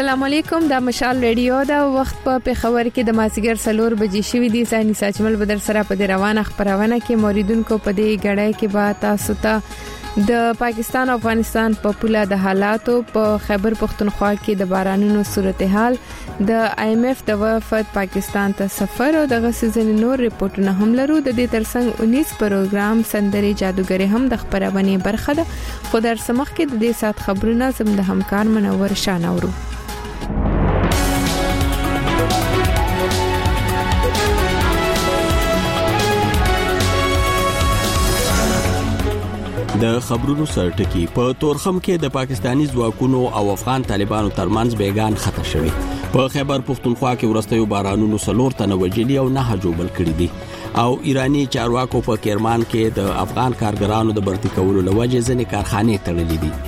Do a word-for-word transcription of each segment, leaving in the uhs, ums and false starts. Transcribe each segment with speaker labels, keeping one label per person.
Speaker 1: السلام علیکم، دا مشال ریډیو دا وخت په پیښور کې د مازیګر سلور بجې شوې دي. ځاني ساجمل بدر سره په روانه خبرونه کې موریدونکو په دې غړای کې با تاسو ته د پاکستان او افغانستان په پوله د حالاتو په خیبر پختونخوا کې د بارانونو صورتحال، د آی ایم ایف د وفد پاکستان ته سفر او د غسیزن نور ریپورتونه هم لرو. د دې ترڅنګ اونیس پروګرام سندري جادوګری هم د خبرونه برخه ده. خو در سمخ کې د دې سات خبرونه زم د همکار منور شانورو.
Speaker 2: د خبرونو سرټکی په تورخم کې د پاکستانی ځواکونو او افغان طالبانو ترمنځ بیگان خطر شوی. په خیبر پختونخوا کې ورستیو بارانونو سلور تنه وجلی او نه جوړل کړی دي او ایرانی چارواکو په کرمان کې د افغان کارګرانو د برتی کولو لوجه ځنې کارخانه تړلې دي.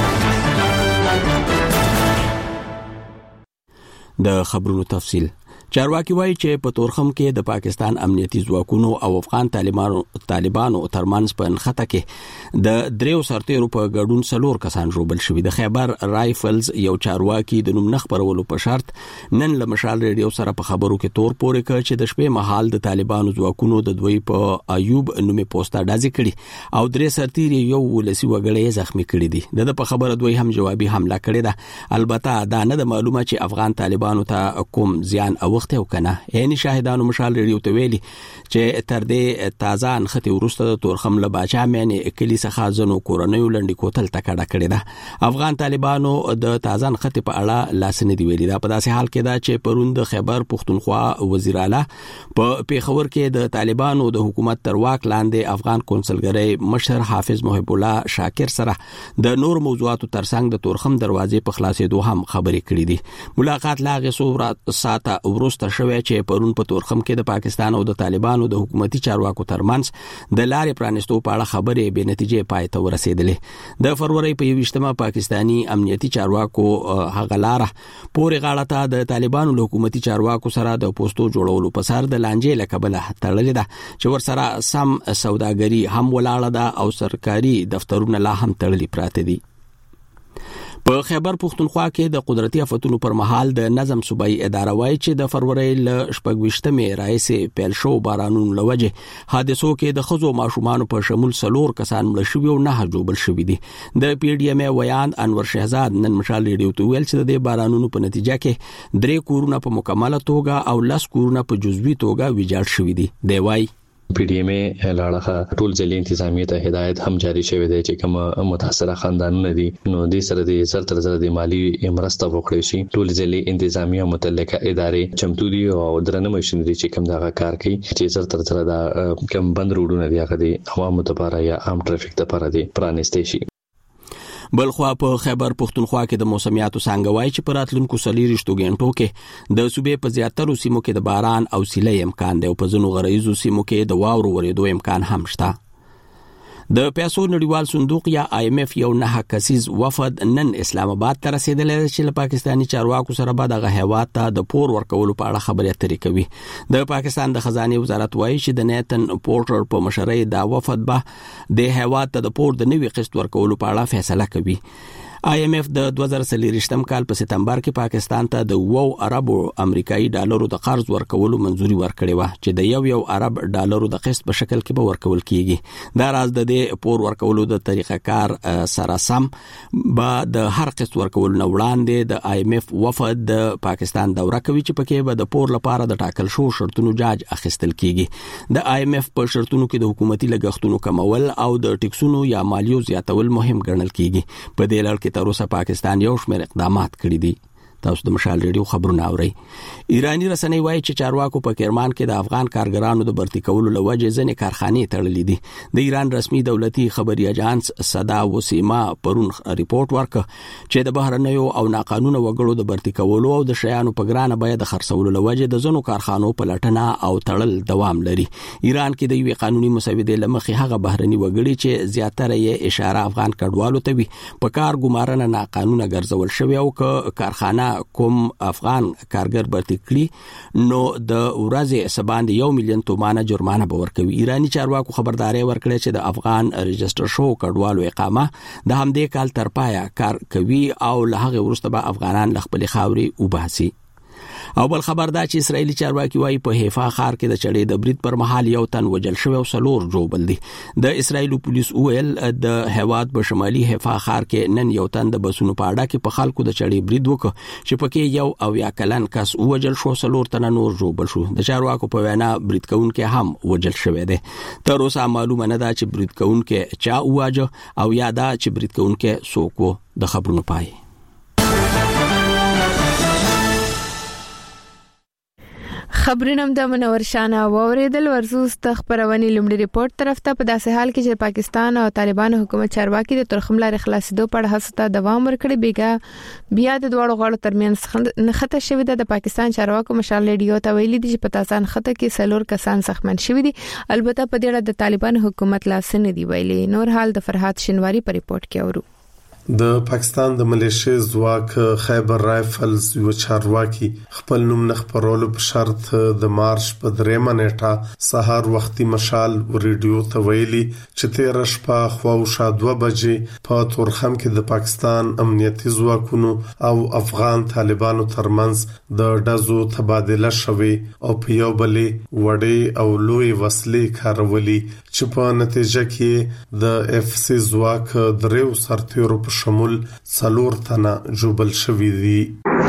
Speaker 2: د خبرونو تفصیل. چارواکي وایي چې په تورخم کې د پاکستان امنیتي ځواکونو او افغان طالبانو طالبانو ترمنځ په نخته کې د دریو سرتیرو په ګډون سلور کسان ژوبل شوي. د خیبر رایفلز یو چارواکي د نوم نخبرولو په شرط نن له مشال ریډیو سره په خبرو کې تور پورې کړ چې د شپې مهال د طالبانو ځواکونو د دوی په ایوب نومي پوسټه ډازې کړي او درې سرتیر یو ولسی وګړي زخمی کړي دي. د په خبره دوی هم جوابي حمله کړې ده. البته دا نه د معلومه چې افغان طالبانو ته کوم زیان او وخت وکنه. یعنی شاهدانو مشال ریډیو ته ویلي چې تر دې تازه انخته ورسته د تورخم له باچا مېنه کلی څخه ځنو کورنیو لنډی کوتل تکړه کړی ده. افغان طالبانو د تازه انخته په اړه لاسنه دی ویلي دا په داسې حال کې دا چې پروند خیبر پختونخوا وزیر اعلی په پیښور کې د طالبانو د حکومت تر واک لاندې افغان کونسلګری مشر حافظ محب الله شاکر سره د نور موضوعاتو ترڅنګ د تورخم دروازې په خلاصېدو هم خبرې کړې دي. ملاقات لاغه سو ساته ورسته شوی چې پرون په تورخم کې د پاکستان او د طالبانو د حکومتي چارواکو ترمنځ د لارې پرانستو په اړه خبرې به نتیجې پای ته ورسېدلې. د فروری په یوشتمه پاکستانی امنیتي چارواکو هغه لاره پورې غاړه ته د طالبانو له حکومتي چارواکو سره د پوسټو جوړولو په سر د لانجې لکبله تړلې ده چې ورسره سم سوداګري هم ولاړه ده او سرکاري دفترونه لا هم تړلي پراته دي. په خیبر پختونخوا کې د قدرتي آفتونو پر مهال د نظم صوبایي اداره وایي چې د فروری ل شپږویشتمې راځي پیل شو بارانونو لوجه حادثو کې د خزو ماشومان په شمول سلور کسان مړ شوي او نه جوړل شوي دي. د پی ډی ایم ویان انور شهزاد نن مشال ریډیو ته ویل چې د بارانونو په نتیجه کې درې کورونه په مکمله توګه او لس کورونه په جزوي توګه ویجاړ شوي دي. دی وایي
Speaker 3: پی ډی ایم لاړه ټول ځلې انتظامیه ته هدایت هم جاری شوې ده چې کوم متاثره خاندانونه دي نو د سره د سر تر سره د مالی مرسته وکړي شي. ټول ځلې انتظامیه متعلقه ادارې چمتو دي او درنه مشنري چې کوم دغه کار کوي چې سر تر سره د کوم بند روډونه دی هغه د عوامو لپاره یا عام ټرافیک لپاره دی پرانستې شي.
Speaker 2: بلخوا په خیبر پختونخوا کې د موسمیاتو څنګه وایي چې په راتلونکو سلیریشتو غنټو کې د صوبې په زیاترو سیمو کې د باران او سیلې امکان دی او په ځینو غرایزو سیمو کې د واورو ورېدو امکان هم شته. د پیسو نړیوال صندوق یا آی ایم ایف یو نه کسیز وفد نن اسلام آباد ته رسیدلی چې له پاکستانی چارواکو سره به د هیواد ته د پور ورکولو په اړه خبرې اترې کوي. د پاکستان د خزانه وزارت وایي چې د نیتن پورټر په مشرۍ دا وفد به د هیواد ته د پور د نوي قسط ورکولو په اړه فیصله کوي. آی ایم ایف د دوه زره څلوېښتم کال په سپتمبر کې پاکستان ته د وو اربو امریکایي ډالرو د قرض ورکولو منځوري ورکړې و چې د یو یو ارب ډالرو د قسط په شکل کې به ورکول کیږي. دا راز د دې پور ورکولو د طریقه کار سره سم به د هر قسط ورکولو نه وړاندې د آی ایم ایف وفد د پاکستان دوره کوي چې پکې به د پور لپاره د ټاکل شو شرطونو جاج اخیستل کیږي. د آی ایم ایف په شرطونو کې د حکومتي لګښتونو کمول او د ټیکسونو یا مالیو زیاتول مهم ګڼل کیږي. په دې لړ کې تر اوسه پاکستان یو شمېر اقدامات کړي دي. تاسو د مشال ریډیو خبرونه اورئ. ایرانی رسنۍ وایي چې چارواکو په کرمان کې د افغان کارګرانو د برتی کولو لوجه ځنې کارخانې تړلې دي. د ایران رسمي دولتي خبري اژانس صدا وسیما پرون ریپورت ورکړ چې د بهرنیو او ناقانونه وګړو د برتی کولو او د شیانو په ګرانه بیه د خرڅولو لوجه د ځنو کارخانو په لټنه او تړل دوام لري. ایران کې د یوې قانوني مسودې لمخې هغه بهرني وګړي چې زیاتره یې اشاره افغان کډوالو ته وي په کار ګمارنه ناقانونه ګرځول شوی او کارخانه وینا کوم افغان کارګر برتی کړي نو د ورځې سباند یو میلیون تومانه جرمانه به ورکوي. ایرانی چارواکو خبرداري ورکړه چې د افغان رجستر شو کډوالو اقامه د همدې کال تر پایا کار کوي او له هغه وروسته به افغانان له خپل خاوري وباسي. او بل خبر دا چې اسرایلی چارواکي وايي په حیفا ښار کې د چړې د برید پر مهال یو تن وجل شوی او سلور جوړ دي. د اسرایلی پولیس ویل د هواد په شمالي حیفا ښار کې نن یو تن د بسونو په اډه کې په خلکو د چړې برید وکړ چې پکې یو او یا کلن کس وجل شو، سلور تن نور جوړ شو. د چارواکو په وینا برید کوونکي هم وجل شوی دی. تر اوسه معلومه نه ده چې برید کوونکي چا واجه او یا دا چې برید کوونکي څوک و. د خبرونو پای
Speaker 1: خبرونم د منور شانه ووریدل. ورزوس د خبرونې لومړي ریپورت طرف ته په داسې حال کې چې پاکستان او طالبان حکومت چارواکي د ترخم لارې خلاصېدو په اړه هڅه دوام ورکړي. بیګا بیا د دوړو غاړو ترمنځ نخته شوې ده. د پاکستان چارواکو مشال ریډیو ته ویلي دي چې په تازان خطه کې سلور کسان زخمن شوي دي. البته په دې اړه د طالبان حکومت لاس نه دی ویلي. نور حال د فرحات شنواری په ریپورت کې اورو.
Speaker 4: د پاکستان د ملیشیا ځواک خیبر رایفلز یو چارواکي خپل نوم نه خبرولو په شرط د مارچ په دریمه نیټه سهار وختي مشال ریډیو ته ویلي چې تیر شپه خواوشا دوه بجې په تورخم کې د پاکستان امنیتي ځواکونو او افغان طالبانو ترمنځ د ډزو تبادله شوې او په یو بلې وړې او لوی وسلې کارولې چې په نتیجه کې د اف سی ځواک دریو سرتیرو په شمول څلور تنه جوبل شوي دي.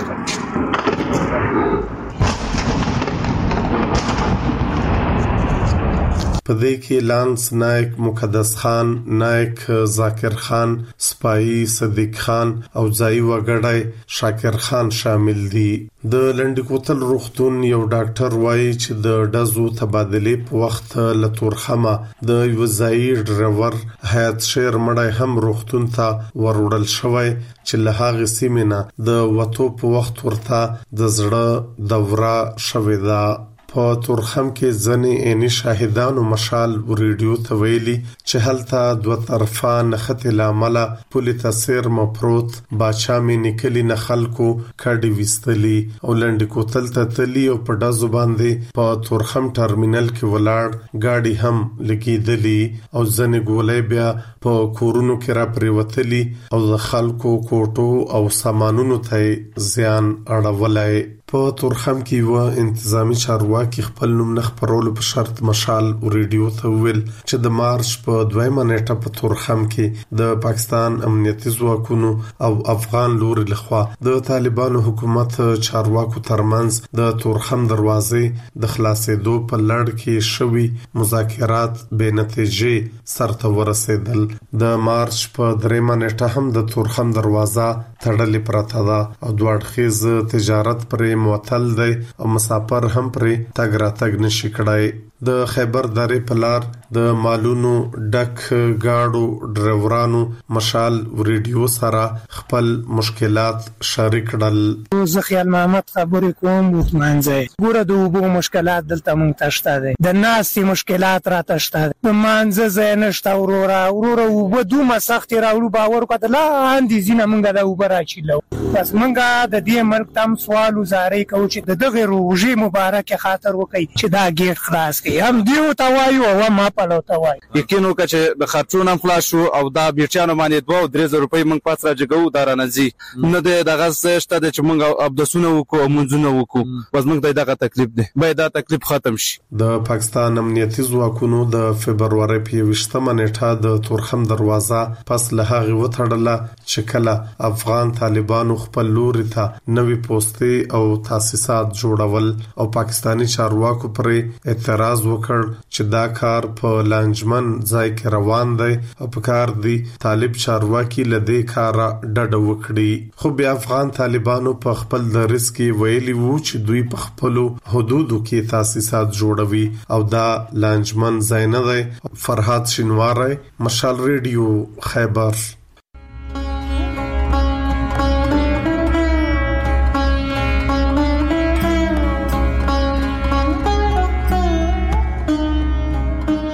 Speaker 4: په دې کې لانس نایک مقدس خان، نایک ذاکر خان، سپایي صدیق خان او ځای وګړی شاکر خان شامل دي. د لنډکوتل روغتون یو ډاکټر وایي چې د ډزو تبادلې په وخت له تورخمه د یو ځای ډرایور حیات شیر مړی هم روغتون ته وروړل شوی چې له هغه سیمې نه د وټو په وخت ورته د زړه دوره شوې ده. په تورخم کې ځنې عیني شاهدانو مشال ریډیو ته ویلي چې هلته دوه طرفه نښتې له امله پولې تاثیر مپروت باچا مې نکلي نه خلکو کډې ویستلي او لنډکوتل ته تلي او په ډزو باندې په تورخم ټرمینل کې ولاړ ګاډي هم لګېدلي او ځنې ګولۍ بیا په کورونو کې را پریوتلي او د خلکو کوټو او سامانونو ته زیان اړولی. په تورخم کې یو انتظامی چارواکي خپل نوم نه خبرولو په شرط مشال ریډیو ته ویل چې د مارچ په دویمه نیټه په تورخم کې د پاکستان امنیتي ځواکونو او افغان لوري لخوا د طالبانو حکومت چارواکو ترمنځ د تورخم دروازې د خلاصېدو په لړ کې شوي مذاکرات بې نتیجې سرته ورسېدل. د مارچ په دریمه نیټه هم د تورخم دروازه تړلې پرته ده او دوه اړخیز تجارت پرې معطل دی او مسافر هم پرې تګ راتګ نشي کړای. د خیبر درې په لار د مالونو ډک گاډو ډرایورانو مشال ریډیو سره خپل مشکلات شریک کړل.
Speaker 5: زه خیال محمد خبرې کوم وښمنځي ګوره د وبو مشکلات دلته مونږ تشته دي، د ناسي مشکلات را تشته دي، د مانځه زه نشته ورورا ورورا وبو دومره سخت راوړو باور کړه لا اندي زینه مونږ د وبرا چیلو بس مونږه د دې ملک تم سوال وزاري کو چې د دغه روزي مبارک خاطر وکي چې دا ګیټ خلاص هم دیو تا وایو او ما په لو تا وای
Speaker 6: یقینو چې د خرچونو هم خلاص شو او دا بیرچانو باندې دوه او درې زره روپۍ موږ پات راځو دا رانځي نه د دغه شته چې موږ ابدسونه وکړو منځونه وکړو بس موږ دغه تکلیف دی باید دا تکلیف ختم شي.
Speaker 4: د پاکستان امنیتي ځواکونو د فبرवरी په یوشتمه نیټه د تورخم دروازه پس له هغه وټړله چې کله افغان طالبانو خپل لوري ته نوې پوسټي او تاسیسات جوړول او پاکستانی چارواکو پر اعتراض وکړ چې دا کار په لانجمن ځای کې روان دی او په کار دی طالب چارواکي لدې کار ډډه وکړي. خو بیا افغان طالبانو په خپل درس کې ویلي وو چې دوی په خپل حدودو کې تاسیسات جوړوي او دا لانجمن ځای نه دی. فرحات شنواری، مشال ریډیو، خیبر.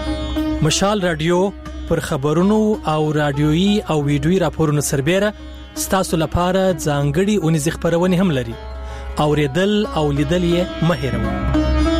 Speaker 7: مشال رادیو پر خبرونو او رادیويي او ویډیويي راپورونو سربېره ستاسو لپاره ځانګړي اونیز خبرونه هم لري. اوریدل او لیدل یې مه هېروئ.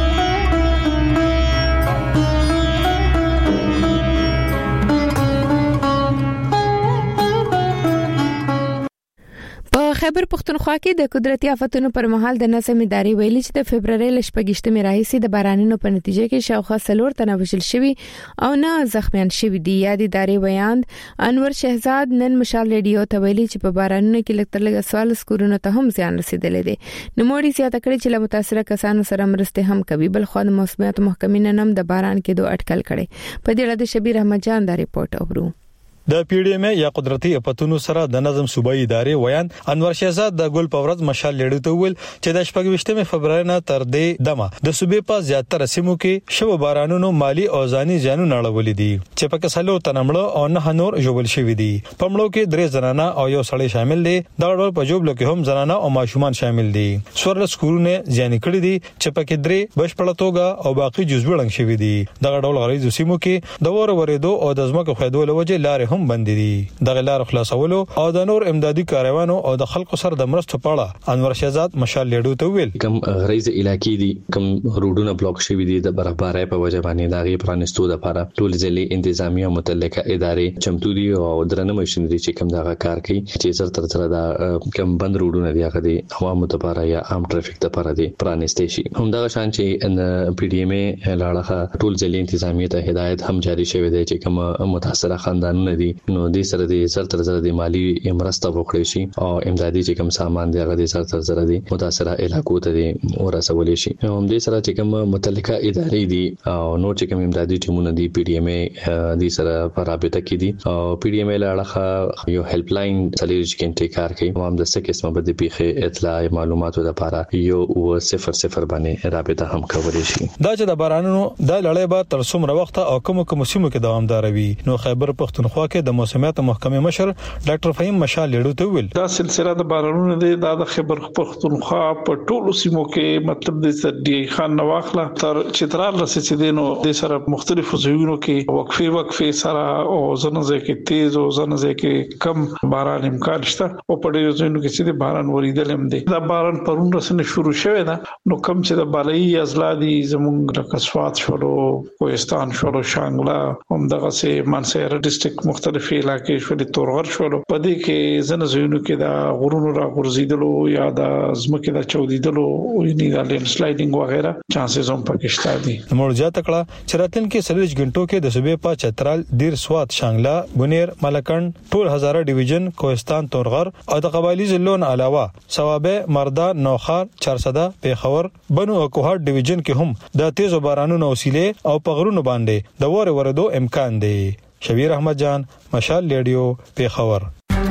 Speaker 1: خیبر پختونخوا کې د قدرتي آفتونو پر مهال د نظم ادارې ویلي چې د فبرवरी لشپږشتمې راهیسې د بارانونو په نتیجه کې شاوخوا څلور تنه وژل شوي او نه زخمیان شوي دي. یا د ادارې بیان انور شهزاد نن مشال ریډیو ته ویلي چې په بارانونو کې لږ تر لږه سوال سکورونو ته هم زیان رسیدلی دی. نو موړي زیاته کړي چې له متاثره کسانو سره مرسته هم کوي. بل خو د موسمیات محکمین نن د باران کېدو اټکل کړي. په دې اړه د شبیر احمد جان دا ریپورت اورو.
Speaker 8: د پی ډی ایم یا قدرتي آفتونو سره د نظم صوبایي ادارې ویان انور شهزاد د ګل پورز مشال لیډو ته ویل چې د شپږشتمې فبرवरी نه تر دې دمه د صوبې په زیاتره سیمو کې شو بارانونو مالی او ځاني زیانونه اړولې دي چې په کسلو تنمړو او نه نور جوړل شوې دي. په مړو کې درې زنانه او یو سړی شامل دي. دا ډول په جوړلو کې هم زنانه او ماشومان شامل دي. سورل سکورونه ځاني کړې دي چې په کې درې بشپړه توګه او باقي جزوي لنګ شوې دي. دا ډول غریزو سیمو کې د ور ورېدو او د ځمکو خېدو لوجه لارې هم بند دي. د غلار خلاصولو او د نور امدادي کاروانو او د خلکو سره د مرستو په اړه انور شهزاد مشال لیډو ته ویل
Speaker 3: کوم غریزه علاقې دي کوم روډونه بلاک شوي دي د برابرۍ په وجه باندې داغي پرانستو د لپاره ټول ځلې انتظامیه متعلقه ادارې چمتو دي او درنه ماشينري چې کوم دغه کار کوي چې زر تر تر دا کوم بند روډونه دي هغه دي عوامو لپاره یا عام ټرافیک لپاره دي پرانستې شي. هم دا شان چې ان پی ډی ایم لاړه ټول ځلې انتظامیه ته هدایت هم جاری شوی دی چې کوم متاثره خاندانونه دي نو د سره د زر تر زر د مالی مرسته وکړي شي او امدادي چې کوم سامان دی هغه د زر تر زر د متاثره علاقو ته دی ورسول شي. هم د سره چې کوم متعلقه ادارې دي او نو چې کوم امدادي ټیمونه دي پی ډی ایم د سره په رابطه کې دي او پی ډی ایم لاړه یو هیلپ لاین څلور کې کار کوي. هم د څه قسمه بده پیخه اطلاع معلوماتو لپاره یو او صفر صفر باندې رابطه هم کولی شي.
Speaker 8: دا چې د بارانونو د لړۍ به تر څومره وخت او کوم کوم سیمو کې دوامدار وي. نو خیبر پختونخوا کې د موسمیات محکمې مشر ډاکټر فهیم مشال لیډو ته ویل
Speaker 9: دا سلسله د بارانونو د خیبر پختونخوا په ټولو سیمو کې مطلب د دی خان نواخله تر چترال رسیدنو د سره مختلفو ځایونو کې وقفه وقفه سره او زنځه کې تیز او زنځه کې کم باران امکان شته او په ډیرو ځایونو کې چې باران وریدل هم دي. دا باران پرون رسنه شروع شوه دا نو کم چې د بالای ازلادي زمونږ د کسوات شولو کوهستان شولو شانګلا هم دغه سه مانسهره ډیسټریکټ مختلفي علاقې شولې تورغر شولو په دې کې زنه زینو کې دا غرونو را غورځیدلو یا د زمکه د چودیدلو او یعنی د لینډ سلایډینګ وغیرہ چانسز هم پکې شته دي.
Speaker 8: مرجع تکړه چراتن کې سلوج غنټو کې د صوبې په چترال دیر سوات شانګلا بنیر ملکند ټول هزاره ډیویژن کوهستان تورغر او د قبایلی ضلعونو علاوه ثوابه مردان نوخار چارسده پیښور بنو او کوهات ډیویژن کې هم د تیز بارانونو وسیله او پغرونو باندې د وره وردو امکان دی. شبیر احمد جان مشال لیډیو پیښور.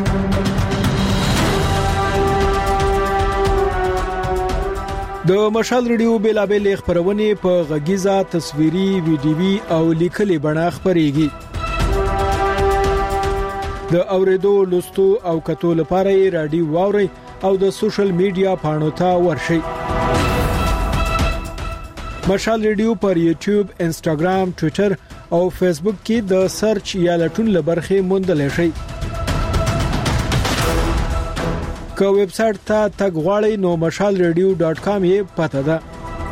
Speaker 10: د مشال ریډیو بیلابل خبرونه په غږیزه تصویري ویډیوي او لیکلي بڼه خبريږي. د اوریدو لوستو او کتو لپاره رادیو واوري او د سوشل میډیا پاڼو ته ورشي. مشال ریډیو پر یوټیوب، انسټاګرام، ټوئیټر او فیسبوک کې د سرچ یا لټون لبرخه موندل شي. که ویب سټ ته تګ غواړئ نو مشال ریډیو ډاټ کام یې پته ده.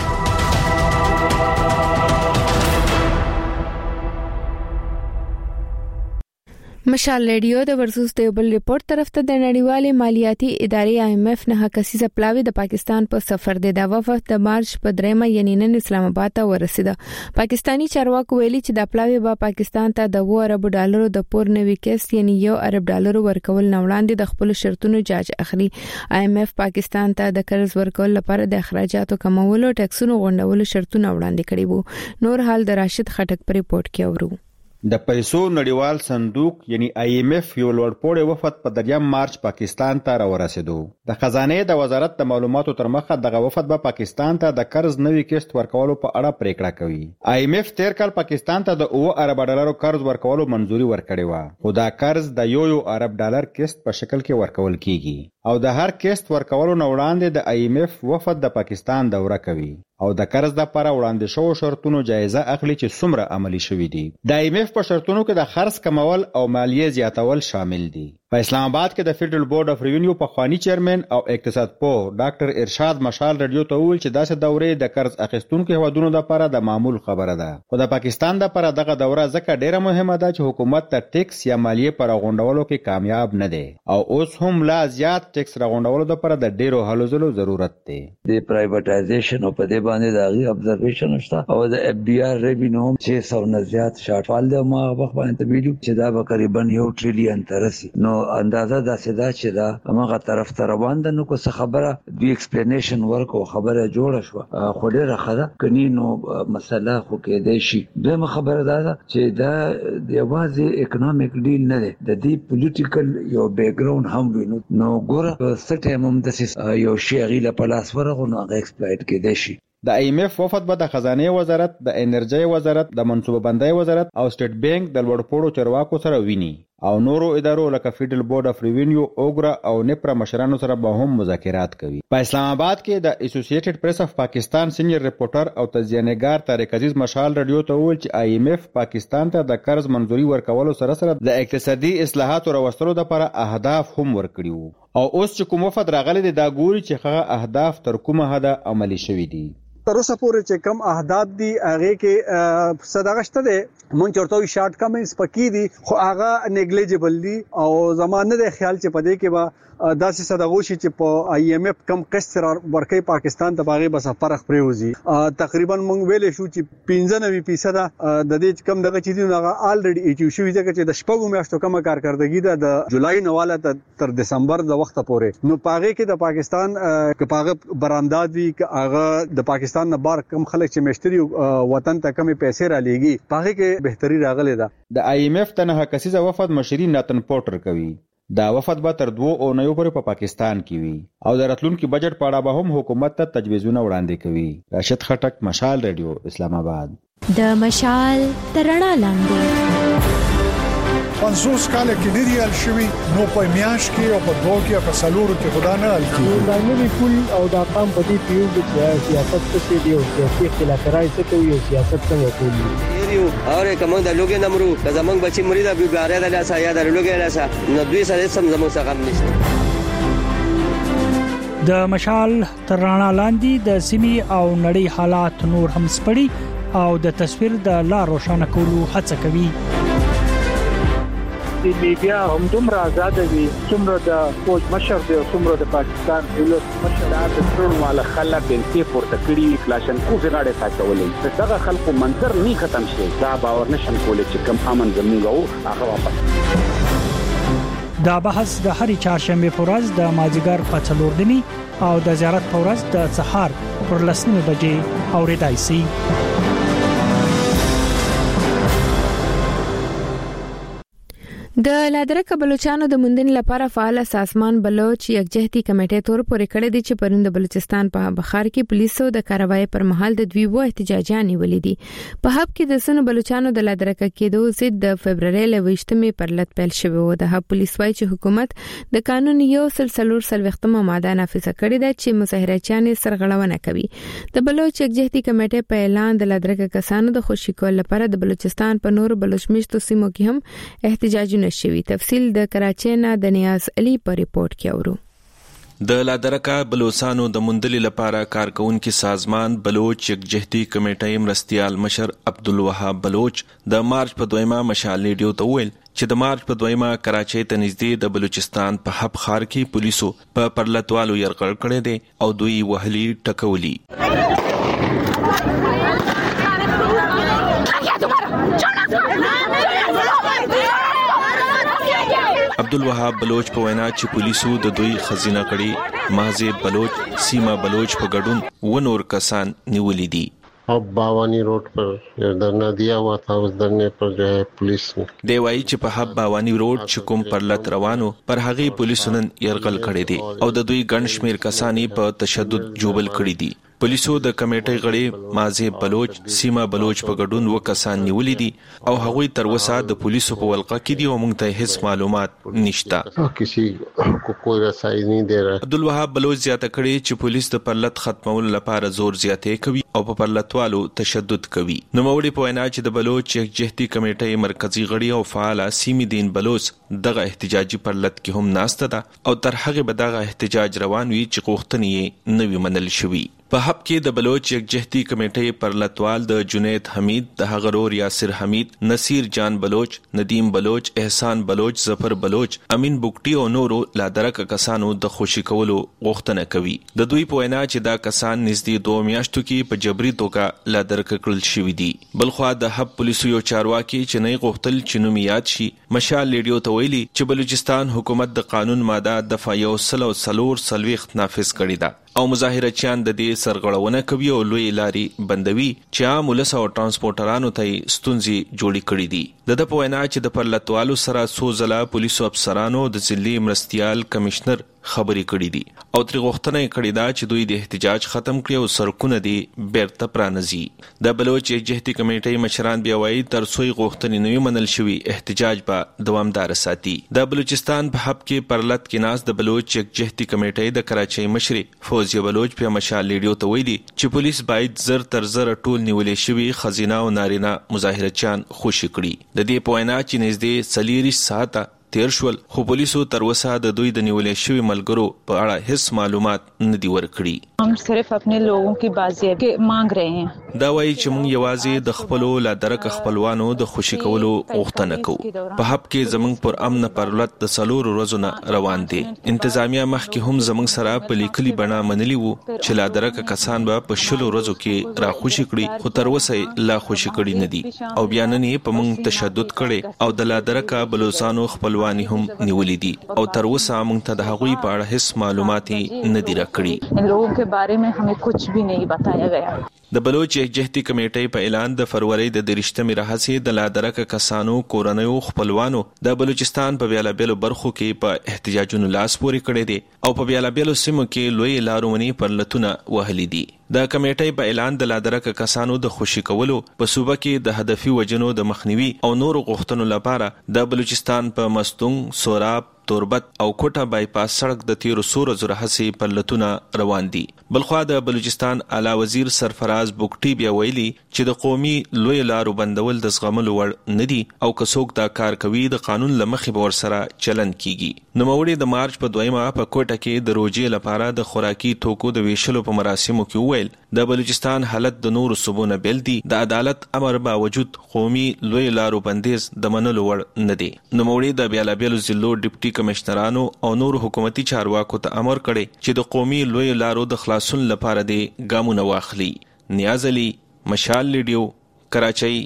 Speaker 1: مشال ریډیو د ورسوس د بل ریپورت طرف ته د نړیوالې مالیاتي ادارې آی ایم ایف نه کسیزه پلاوی د پاکستان په سفر د وفد د مارچ په دریمه یعنی نن اسلام آباد ته ورسیده. پاکستانی چارواکو ویلي چې د پلاوی به پاکستان ته د دوه ارب ډالرو د پور نوي کیس یعنی یو ارب ډالر ورکول نه وړاندې د خپل شرطونو جاج اخلي. آی ایم ایف پاکستان ته د قرض ورکول لپاره د اخراجاتو کمولو ټیکسونو غونډولو شرطونه وړاندې کړي وو. نور حال د راشد خټک پر ریپورت کې اورو.
Speaker 11: د پیسو نړیوال صندوق یعنی آی ایم ایف یو لوړپوړی وفد په دریم مارچ پاکستان ته راورسېدو. د خزانه د وزارت د معلوماتو تر مخه دغه وفد به پاکستان ته د قرض نوي کیست ورکولو په اړه پریکړه کوي. آی ایم ایف تیر کال پاکستان ته د اوه ارب ډالرو قرض ورکولو منځوري ورکړې و، خو دا قرض د یو یو ارب ډالر کیست په شکل کې ورکول کیږي او د هر کیست ورکولو نه وړاندې د آی ایم ایف وفد د پاکستان دوره کوي او د قرض لپاره وړاندې شوو شرطونو جایزه اخلي چې څومره عملی شوي دي. د آی ایم ایف په شرطونو کې د خرڅ کمول او مالیه زیاتول شامل دي. په اسلام آباد کې د فیډرل بورډ اف ریونیو پخوانی چیرمن او اقتصاد پوه ډاکټر ارشاد مشال رادیو ته وویل چې داسې دورې د قرض اخیستونکو هیوادونو لپاره د معمول خبره ده، خو د پاکستان لپاره دغه دوره ځکه ډیره مهمه ده چې حکومت د ټیکس یا مالیې پر غونډولو کې کامیاب نه دی او اوس هم لا زیات ټیکس راغونډولو لپاره د ډیرو هلو ځلو ضرورت دی.
Speaker 12: د پرایویټایزیشن او په دې باندې د هغې ابزرویشن شته او د اف ډي آر ریوینیو هم چې سو نه زیات شارټ فال دی. ما وخت باندې ویلو چې دا به تقریبا یو ټریلیون ته رسي، نو اندازه داسې ده چې دا هماغه طرف ته روان ده. نو که څه خبره دوی ایکسپلینیشن ورک او خبره جوړه شوه خو ډېره ښه ده، کني نو مسله خو کېدای شي. دویمه خبره دا ده چې دا یوازې اکنامک ډیل نه دی، د دې پولیټیکل یو بیک ګراوند هم وي. نو ګوره څه ټایم هم داسې یو شی هغې له په لاس ورغو نو هغه ایکسپلایټ کېدای شي.
Speaker 11: د آی ایم ایف وفد به د خزانه وزارت، د انرژي وزارت، د منصوبه بندۍ وزارت او سټیټ بانک د لوړپوړو چارواکو سره ویني او نورو ادارو لکه فیډرل بورډ اف ریونیو، اوګرا او نیپرا مشرانو سره به هم مذاکرات کوي. په اسلام آباد کې د اسوسییټډ پریس اف پاکستان سینیئر ریپورټر او تجزیه‌نګار طارق عزیز مشال رادیو ته وویل چې آی ایم ایف پاکستان ته د قرض منظوري ورکولو سره سره د اقتصادي اصلاحاتو راوستلو لپاره اهداف هم ورکړي وو او اوس چې کوم وفد راغلي دی دا ګوري چې هغه اهداف تر کومه حده عملي شوي دي.
Speaker 13: تر اوسه پورې چې کم اهداف دي هغه کې صداقت ده، مونږ چرته شارټ کمنټس پکې دي خو هغه نیګلیجبل دي او زمانه د خیال چې پدې کې به داسې صدقو شي چې په آی ایم ایف کم قسط ورکې پاکستان ته باغې بس فرق پریوزي. تقریبا مونږ ویلې شو چې پنځه نوي فیصد د دې کم دغه چیزونه هغه الریډي ایچیو شوی ځکه چې د شپږو میاشتو کم کارکردګي ده د جولای نواله تر دسمبر د وخت پورې. نو پاغه کې د پاکستان کې پاغه برانداز وی هغه د پاکستان نه بار کم خلک چې مشتري وطن ته کم پیسې را لېږي پاغه کې بهتري راغله ده.
Speaker 11: د آی ایم ایف تنه کسیزه وفد مشري ناتن پورټر کوي. دا وفد به تر دوه اونیو پورې په پاکستان کې وي او د راتلونکي بجټ په اړه به هم حکومت ته تجویزونه وړاندې کوي. راشد خټک، مشال رادیو، اسلام آباد.
Speaker 14: د مشال ترڼا لاندې
Speaker 15: پنځوس کال کې دی ریال شوی نو په میاش کې او په دوه کې په سلورو کې خدا نه حل کیږي.
Speaker 5: دا نوی پول او دا قام په دې پیو چې سیاست څه دی او سیاسي اختلافات څه کوي او سیاست څنګه کوي.
Speaker 16: یو اور کوم د لوګي نمرو د زمنګ بچي مریدا بیګاره د لاسه یا د لوګي لاسه نو دوی سره سم زموږ څخه هم نشته.
Speaker 17: د مشال ترڼا لاندې د سیمې او نړۍ حالات نور هم سپړي او د تصویر د لا روښانه کولو هڅه کوي.
Speaker 18: د میډیا هم دومره آزاد دي څومره د فوج مشر دی او څومره د پاکستان دولت مشر د ټول مال خلک د پورته کړي کلاشن کو زغاړه ساتولې دغه خلکو منظر نه ختم شي. دا باور نشم کولای چې کم امن زموږ او هغه واپس.
Speaker 17: دا بحث د هرې چهارشنبه په ورځ د مازیګر په څلور نیمي او د زیارت په ورځ د سهار پر لسمه بجې اوریدای شي.
Speaker 1: د لادرکه بلوچستان د موندنې لپاره فعال سازمان بلوچ یکجهتي کمیټې تور پورې کړې دي چې پروند بلوچستان په بخار کې پولیسو د کاروای پر مهال د دوی وو احتجاجات ولې دي. په هب کې د سن بلوچستان د لادرکه کېدو ضد د فبرवरी لويشتمه پر لټ پیل شوی و. د هب پولیس وايي چې حکومت د قانون یو سلسلور سلوختمه ماده نافذه کړې ده چې مظاهرچیان سرغړونه کوي. د بلوچ یکجهتي کمیټې په اعلان د لادرکه کسانو د خوشی کول لپاره د بلوچستان په نور بلوچمیشتو سیمو کې هم احتجاجونه شوی. تفصیل د کراچۍ نه د نیاز علي په ریپورت کې اورو.
Speaker 19: د لادرکه بلوچستانو د موندلې لپاره کارکونکو سازمان بلوچ یکجهتي کمیټې مرستيال مشر عبدالوهاب بلوچ د مارچ په دویمه مشال ریډیو ته ویل چې د مارچ په دویمه کراچۍ ته نږدې د بلوچستان په حب خار کې پولیسو په پرلتوالو يرغل کړی دی او دوی وهلي ټکولي. عبدالوهاب بلوچ په وینا چې پولیسو د دوی خزینه کړي مازه بلوچ سیما بلوچ په ګډون و نور کسان نیولې دي.
Speaker 20: अब बावानी रोड पर धरना दिया हुआ था. उस धरने पर जो है पुलिस
Speaker 19: دی وایي چې په حب باوانی روډ چې کوم پر لت روانو پر هغه پولیسو نن يرغل کړي دي او د دوی ګڼ شمیر کسانی په تشدد جوبل کړي دي. پولیسو د کمیټې غړي مازه بلوچ سیما بلوچ په ګډون وکسان نیولې دي او هغوی تر اوسه د پولیسو په ولقه کې دي او موږ ته هیڅ معلومات نشته.
Speaker 20: کسی کو کوئی رسائی نه دی.
Speaker 19: عبدالوهاب بلوچ زیاته کړي چې پولیس د پرلط ختمولو لپاره زور زیاتې کوي او په پرلطوالو تشدد کوي. نو موړي په وینا چې د بلوچ یکجهتي کمیټې مرکزی غړي او فعال سیمې دین بلوچ دغه احتجاجي پرلط کې هم ناسته ده او تر هغه به دغه احتجاج روان وي چې غوښتنې نوي منل شوي. په حب کې د بلوچ یکجهتي کمیټې پرلطوال د جنید حمید، د هغه ورور یاسر حمید، نصیر جان بلوچ، ندیم بلوچ، احسان بلوچ، ظفر بلوچ، امین بوکټي او نورو لادرک کسانو د خوشي کولو غوښتنه کوي. د دوی په وینا چې دا کسان نږدې دوه میاشتو کې په جبري توګه لادرک کړل شوي دي. بلخوا د حب پولیسو یو چارواکي چې نه غوښتل چې نوم یاد شي مشال لیډیو ته ویلي چې بلوچستان حکومت د قانون ماده دفعه یو سل او څلور څلوېښت نافذ کړې ده او مظاهره چیان د دې سرغړونه کوي او لوی لاري بندوي چې عام ولس او ترانسپورټرانو ته ستونزې جوړې کړې دي. د د په وینا چې د پرلطوالو سره څو ځله پولیسو افسرانو د ضلعي مرستیال کمشنر خبرې کړې دي او تر غوښتنه کړې ده چې دوی د احتجاج ختم کړي او سرکونه دي بیرته پرانځي. د بلوچ یکجهتي کمیټې مشران بیا وایي تر څو غوښتنې نوي منل شوي احتجاج به دوامدار ساتي. د بلوچستان په حب کې پرلط کې ناس د بلوچ یکجهتي کمیټې د کراچۍ مشر فوزیه بلوچ په مشال لیډیو ته ویلي چې پولیس باید زر تر زر ټول نیولې شوي خزینه او نارینه مظاهره چیان خوشي کړي. د دې په وینا چې نږدې څلېرویشت ساعته تیر شول خو پولیسو تر اوسه د دوی د نیولې شوي ملګرو په اړه هیڅ معلومات نه دي ورکړي.
Speaker 21: हम सिर्फ अपने लोगों की बाजियाबी मांग रहे हैं.
Speaker 19: دا وایي چې موږ یوازې د خپلو لادرک خپلوانو د خوشي کولو غوښتنه کوو. په حب کې زموږ پر امن پرلط د څلورو ورځو نه روان دي. انتظامیه مخکې هم زموږ سره په لیکلي بڼه منلي وو چې لادرک کسان به په شلو ورځو کې را خوشي کړي خو تر اوسه لا خوشي کړي نه دي او بیا نن یې په موږ تشدد کړي او د لادرک بلوچستانو خپلوانی هم نیولې دي او تر اوسه موږ ته د هغوی په اړه هیڅ معلومات نه دي راکړي.
Speaker 21: ان لوگوں के बारे में हमें कुछ भी नहीं बताया गया.
Speaker 19: د بلوچ یکجهتي کمیټې په اعلان د فروری د دریشتمې راهسي د لادرک کسانو کورنیو خپلوانو د بلوچستان په بیلابیلو برخو کې په احتجاجونو لاس پورې کړی دي او په بیلابیلو سیمو کې لوی لارونی پرلطونه وهلي دي. د کمیټې په اعلان د لادرک کسانو د خوشي کولو په صوبه کې د هدفي وجنو د مخنیوي او نورو غوښتنو لپاره د بلوچستان په مستونګ، سوراب، توربت او کوټه بایپاس سړک د تیرو سورو زره هسي پرلطونه روان دي. بلخوا د بلوچستان اعلی وزیر سرفراز بوکټي بیا ویلي چې د قومي لوی لارو بندول د زغملو وړ نه دي او کڅوک دا کار کوي د قانون لمخې به ورسره چلن کیږي. نوموړي د مارچ په دویمه په کوټه کې د روجې لپاره د خوراکي توکو د ویشلو په مراسمو کې وویل د بلوچستان حالت د نورو صوبونو بیل دي. د عدالت امر باوجود قومي لوی لارو بندیز د منلو وړ نه دي. نوموړي د بیلابیلو ضلعو ډیپټي کمشنرانو او نور حکومتي چارواکو ته امر کړی چې د قومي لوی لارو د خلاصون لپاره دي ګامونه واخلي. نیاز علي، مشال لیډیو، کراچۍ.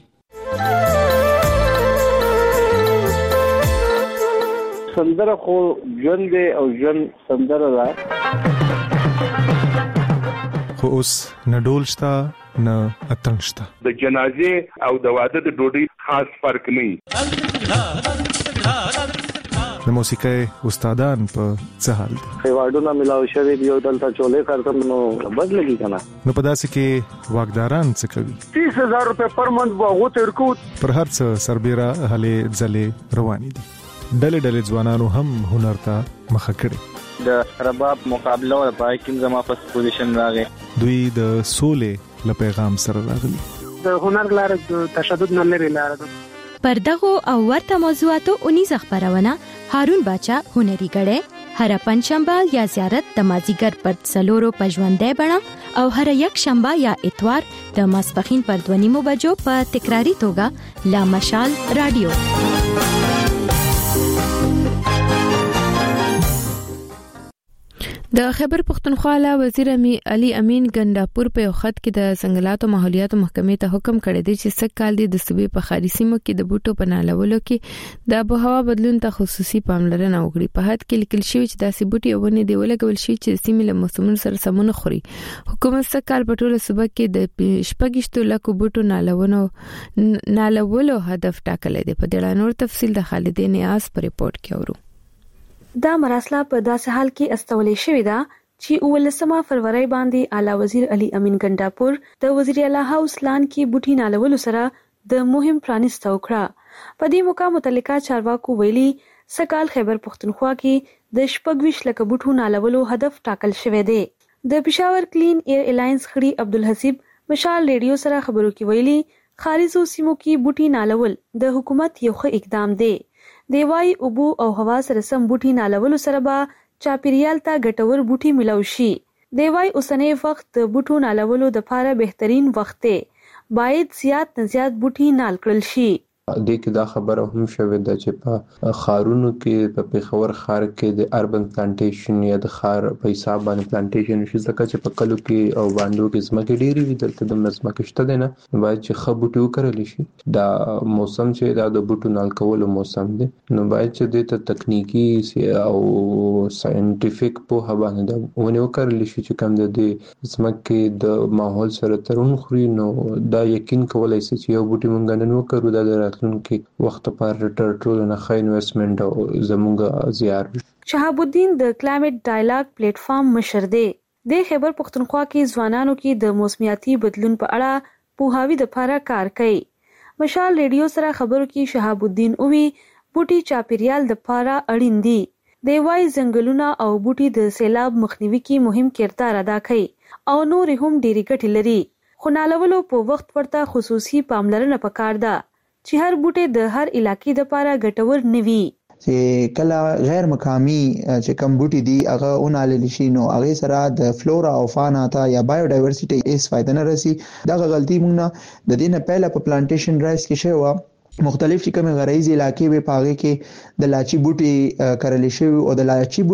Speaker 22: سندره خو ژوند دی او ژوند سندره ده
Speaker 23: خو اوس نه ډول شته نه اتڼ شته.
Speaker 24: د جنازې او د واده د ډوډۍ خاص فرق نه.
Speaker 23: د موسیقۍ استادان په څه حال دي؟
Speaker 22: ایوارډونه ملاو شوی دی او دلته چولې کارتم نو بدلږي کنه.
Speaker 23: نو په داسې کې واګداران څه کوي؟
Speaker 22: تیس هزار روپے پر منت باغو ترکو
Speaker 23: پر هر څه سربېره هلې ځلې روانې دي. ډلې ډلې ځوانانو هم هنر ته مخه کړې.
Speaker 22: د رباب مقابله او پای کې زما په پوزیشن راغی.
Speaker 23: دوی د سولې له پیغام سره راغلي.
Speaker 22: د هنر لار د تشدد نه لري لار ده.
Speaker 14: پر دغه او ورته موضوعاتو اونیزه خبرونه هارون باچا هنري غړې هر پنځشنبه یا زیارت د مازیګر پر څلورو پژوندې بڼه او هر یک شنبه یا اتوار د ماسپخین پر دوه نیمو بجو په تکراری توګه لا مشال رادیو.
Speaker 1: د خیبر پختونخوا وزیر علي امین ګنداپور په یو خط کې د ځنګلات او ماحولیات محکمې ته حکم کړی دی چې سږ کال د صوبې په ښاري سیمو کې د بوټو په نالولو کې د آبهوا بدلون ته خصوصي پاملرنه وکړي. په حد کې لیکل شوی چې داسې بوټي او ونې دی ولګول شي چې د سیمې له موسمونو سره سمون خوري. حکومت سږ کال په ټوله صوبه کې د شپږ لکو بوټو نالولو نالولو هدف ټاکلی دی. په دې اړه نور تفصیل د خالدې نیاز په ریپورت کې اورو.
Speaker 25: دا مراسله په داسې حال کې استولې شوې ده
Speaker 2: چې ولسمه فروری باندې اعلی وزیر علي امین ګنڈاپور د وزیر اعلی هاوس لان کې بوټي نالولو سره د مهم پرانیست وکړه. په دې موقع متعلقه چارواکو ویلي سکال خیبر پختونخوا کې د شپږ لک بوټو نالولو هدف ټاکل شوی دی. د پېښور کلین ایر الاینس خړي عبدالحسیب مشال ریډیو سره خبرو کې ویلي خارجو سیمو کې بوټي نالول د حکومت یو ښه اقدام دی. دی وايي اوبو او هوا سره سم بوټي نالولو سره به چاپیریال ته ګټور بوټي ملو شي. دی وايي اوسنی وخت د بوټو نالولو لپاره بهترین وخت دی. باید زیات نه زیات بوټي نال کړل شي.
Speaker 4: د کې دا خبره هم شوې ده چې په خارونو کې په پیښور خار کې د اربن پلانټیشن یا د خار په حساب باندې پلانټیشن شي، ځکه چې په کلو کې او باندې کې ځمکې ډېرې وي، دلته د ځمکې شته دی نه، باید چې ښه بوټي وکرلی شي. دا موسم چې دا د بوټو نال کولو موسم دی، نو باید چې دې ته تکنیکی او ساينټیفیک پوهه باندې دا ونې وکرلی شي چې کوم د دې ځمکې د ماحول سره تړون خوري. نو دا یقین کولای شي چې یو بوټي مونږ نن وکړو دا د کې وخت پر ټرټول نه خای انویسټمنٹ او زموږ زیار.
Speaker 2: شهاب الدین د کلایمټ ډایلاګ پلیټ فارم مشر دی. د خیبر پختونخوا کې ځوانانو کې د موسمیاتي بدلون په اړه پوهاوی د لپاره کار کوي. مشال ریډیو سره خبرو کې شهاب الدین اووی بوټي چاپیریال د لپاره اړین دي. دی وايي ځنګلونه او بوټي د سیلاب مخنیوي کې مهم کردار ادا کوي او نور هم ډېری ګټې لري. خو نالولو په وخت ورته خصوصي پاملرنه پکار ده چې هر بوټي د هر علاقې لپاره ګټور نه وي.
Speaker 6: چې کله غیر مقامی چې کم بوټي دي هغه اونالل شي، نو هغه سره د فلورا او فانا ته یا بایو ډایورسيټي هیڅ فائدہ نه رسی. دا غلطي موږ نه د دې نه پهله په پلانټیشن رایس کې شوی مختلف چې کوم غرایزي علاقې به پاغه کې د لاچی بوټي کرل شي او د لاچی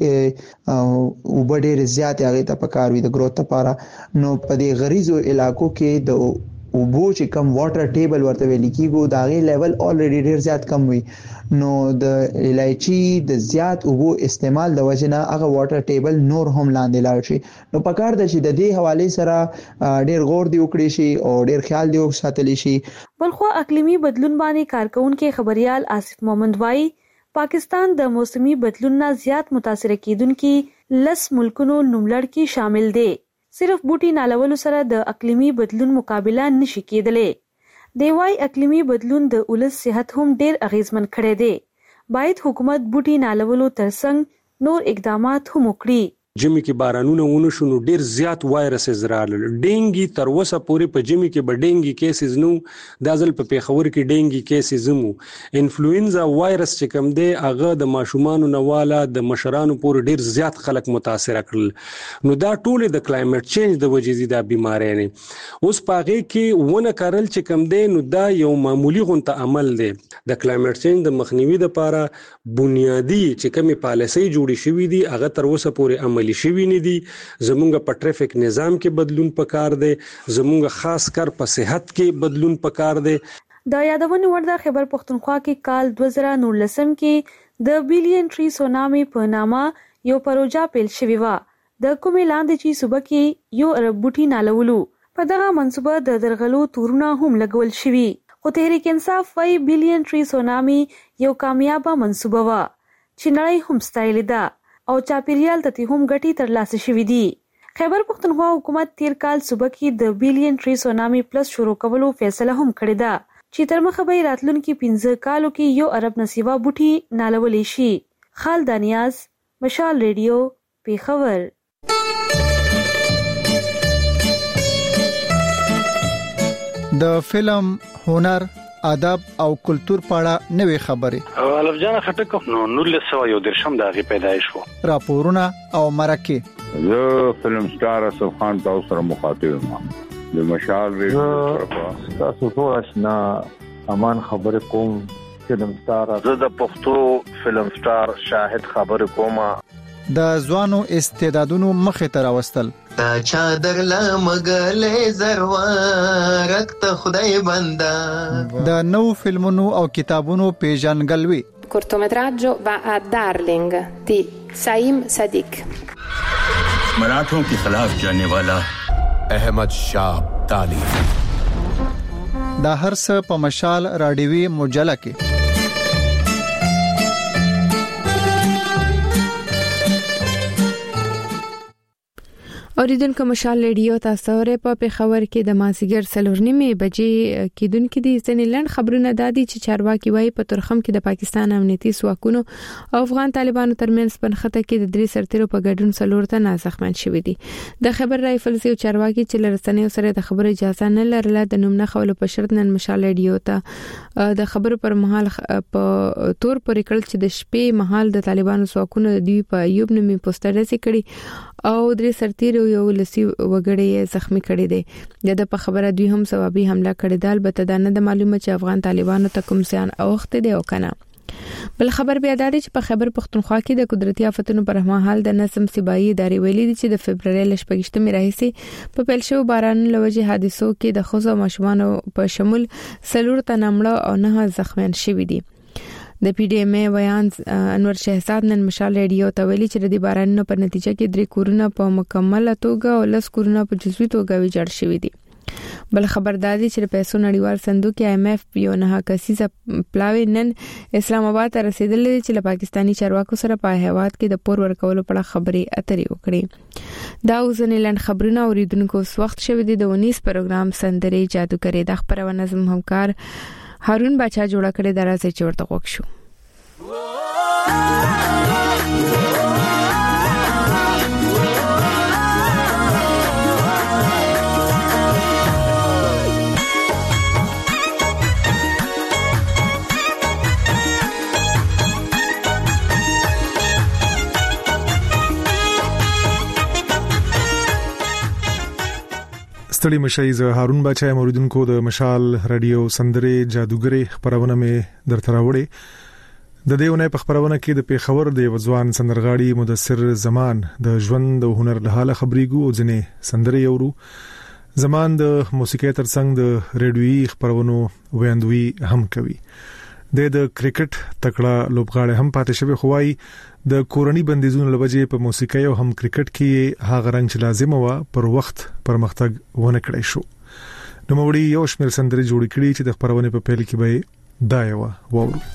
Speaker 6: بوټي او ډېر زیات هغه ته پکار وي د گروث لپاره. نو په دې غریزو علاقو کې د اوبو چې کم واټر ټیبل ورته ویل کیږي دا غي لیول الریډي ډیر زیات کم وي، نو د الایچي د زیات اوبو استعمال د وجنه هغه واټر ټیبل نور هم لاندې لاړ شي. نو پکار د چې د دې حواله سره ډیر غور دی وکړي شي او ډیر خیال دی وساتل شي.
Speaker 2: بلخو اقلیمی بدلون باندې کارکونکو خبريال آصف محمد وايي پاکستان د موسمي بدلون نه زیات متاثر کیدونکو لس ملکونو نوملړ کې شامل دی. صرف بوټي نالولو سره د اقلیمی بدلون مقابله نشي کېدلی. دی وايي اقلیمی بدلون د ولس صحت هم ډیر اغیزمن کړی دی. باید حکومت بوټي نالولو ترڅنګ نور اقدامات هم وکړي.
Speaker 7: جمی کې بارانونه ونه شونو ډیر زیات وایرسز راغلل. ډینګي تر وسه پورې په جمی کې به ډینګي کیسز نو د ازل په پیښور کې ډینګي کیسز مو. انفلوئنزا وایرس چې کوم دی هغه د ماشومان نواله د مشرانو پورې ډیر زیات خلک متاثر کړل. نو دا ټول د کلایمټ چینج د وجې د بیماری نه اوس پاغه کې ونه کارل چې کوم دی نو دا یو معمولی غونټه عمل دی. د کلایمټ چینج د مخنیوي لپاره بنیادی چې کومه پالیسي جوړې شوې دي هغه تر اوسه پورې عملي شوی نه دي. زمونږ په ټریفیک نظام کې بدلون پکار دی، زمونږ خاص کر په صحت کې بدلون پکار دی.
Speaker 2: د یادونه ورده خیبر پختونخوا کې کال دوه زره نولسم کې د بیلین ټری سونامي په نامه یو پروژه پیل شوې و. د کومې لاندې چې صوبه کې یو ارب بوټي نالولو په دغه منصوبه د درغلو تورونه هم لګول شوي. خو تحریک انصاف وايي بیلین ټری سونامي یو کامیابه منصوبه و چې نړۍ هم ستایلې ده او چاپیریال ته هم ګټي ترلاسه شوې دي. خیبر پختونخوا حکومت تیر کال صوبه کې د بیلین ټری سونامي پلس شروع کولو فیصله هم کړې ده چې تر مخه به راتلونکي پنځه کالو کې یو ارب نصیبه بوټي نالولې شي. خالد دانیاز، مشال ریډیو، پیښور.
Speaker 25: د فلم، هنر، ادب او کلچر پاړه نوې خبرې
Speaker 26: الف جان خټک نو نورلس سو یو درشم دغه پیدایش وو.
Speaker 25: راپورونه او مرکه
Speaker 27: زه فلم سٹار اسف خان تاسو سره مخاطب یم. د مشال ریډیو
Speaker 28: تاسو ټول آشنا امان خبر کوم. فلم سٹار
Speaker 29: زه د پښتو فلم سٹار شاهد خبر کوم.
Speaker 25: د ځوانو استعدادونو مخه تر واستل
Speaker 30: تا چادر لمغلې زروارک ته خدای بندا.
Speaker 25: د نو فلمونو او کتابونو پیژنګلوي.
Speaker 31: cortometraggio va a Darling di Saim Sadiq.
Speaker 32: मराठों के खिलाफ जाने वाला अहमद शाह अब्दाली.
Speaker 25: دا هر څه په مشال راډیوي مجله کې.
Speaker 1: اوریدونکو مشال ریډیو تاسو ورې په پیښور کې د مازیګر سلورنیمه بجې کېدونکو دي ځنې لند خبرونه دادي چې چارواکي وايي په ترخم کې د پاکستان امنیتي ځواکونو او افغان طالبانو ترمنځ پنخته کې د درې سرتیرو په ګډون څلور تنه زخمیان شوي دي. د خبر رائفلز یو چارواکي چې لرسنیو سره د خبرو اجازه نه لرله د نوم نه خولو په شرط نن مشال ریډیو ته د خبرو پر مهال په تور پر کړل چې د شپې مهال د طالبانو ځواکونو د دوی په ایوب نومي پوسټر رسې کړي او درې سرتیرو یو لسی وګړي زخمی کړي دي. د په خبره دوی هم ثوابي حمله کړې ده. البته دا نه د معلومه چې افغان طالبانو ته کوم سیان اوخت دي او کنه. بل خبر بیا دا دی چې په خیبر پختونخوا کې د قدرتي آفتونو پر مهال د نظم سیبایی ادارې ویلي دي چې د فبرवरी لشپږشتمې راهیسې په پیل شو باران لوجه حادثو کې د خزو ماشومان په شمول سلور تنمړه او نه زخمیان شوي دي. د پی ډی ایم ای ویان انور شهزاد نن مشال ریډیو ته ویلي چې د دې بارانونو په نتیجه کې درې کورونه په مکمله توګه او لس کورونه په جزوي توګه ویجاړ شوي دي. بل خبرداري چې د پیسو نړیوال صندوق ایم ایف یو نه کسیزه پلاوی نن اسلام آباد ته رسیدلې چې له پاکستانی چارواکو سره په هیواد کې د پور ورکولو په اړه خبرې اترې وکړي. دا ځنې لند خبرونه اوریدونکو وخت شوه د ونیس پروګرام سندري جادوګری د خبرونه نظم همکار هارون بچا جوړه کړې درازه چورته وښ شو.
Speaker 23: ستړي مشایز هارون بچا موریدونکو د مشال رادیو سندره جادوګری خبرونه مې درته راوړې. د دې ونې په خبرونه کې د پیښور د وځوان سندرغاړي مدثر زمان د ژوند او هنر له حاله خبرېګو او ځنې سندره یورو. زمان د موسیقي ترڅنګ د ریډیوي خبرونو ویاندوي هم کوي. د د کرکټ تکړه لوبغاړي هم پاتې شوی خوای د کورنۍ بندیزونو لوجې په موسیقي او هم کرکټ کې هغه رنګ چې لازم و پر وخت پرمختګ ونه کړی شو. نو موړي یو شمېر سندري جوړ کړي چې د خبرونه په پیل کې به دایو وورو.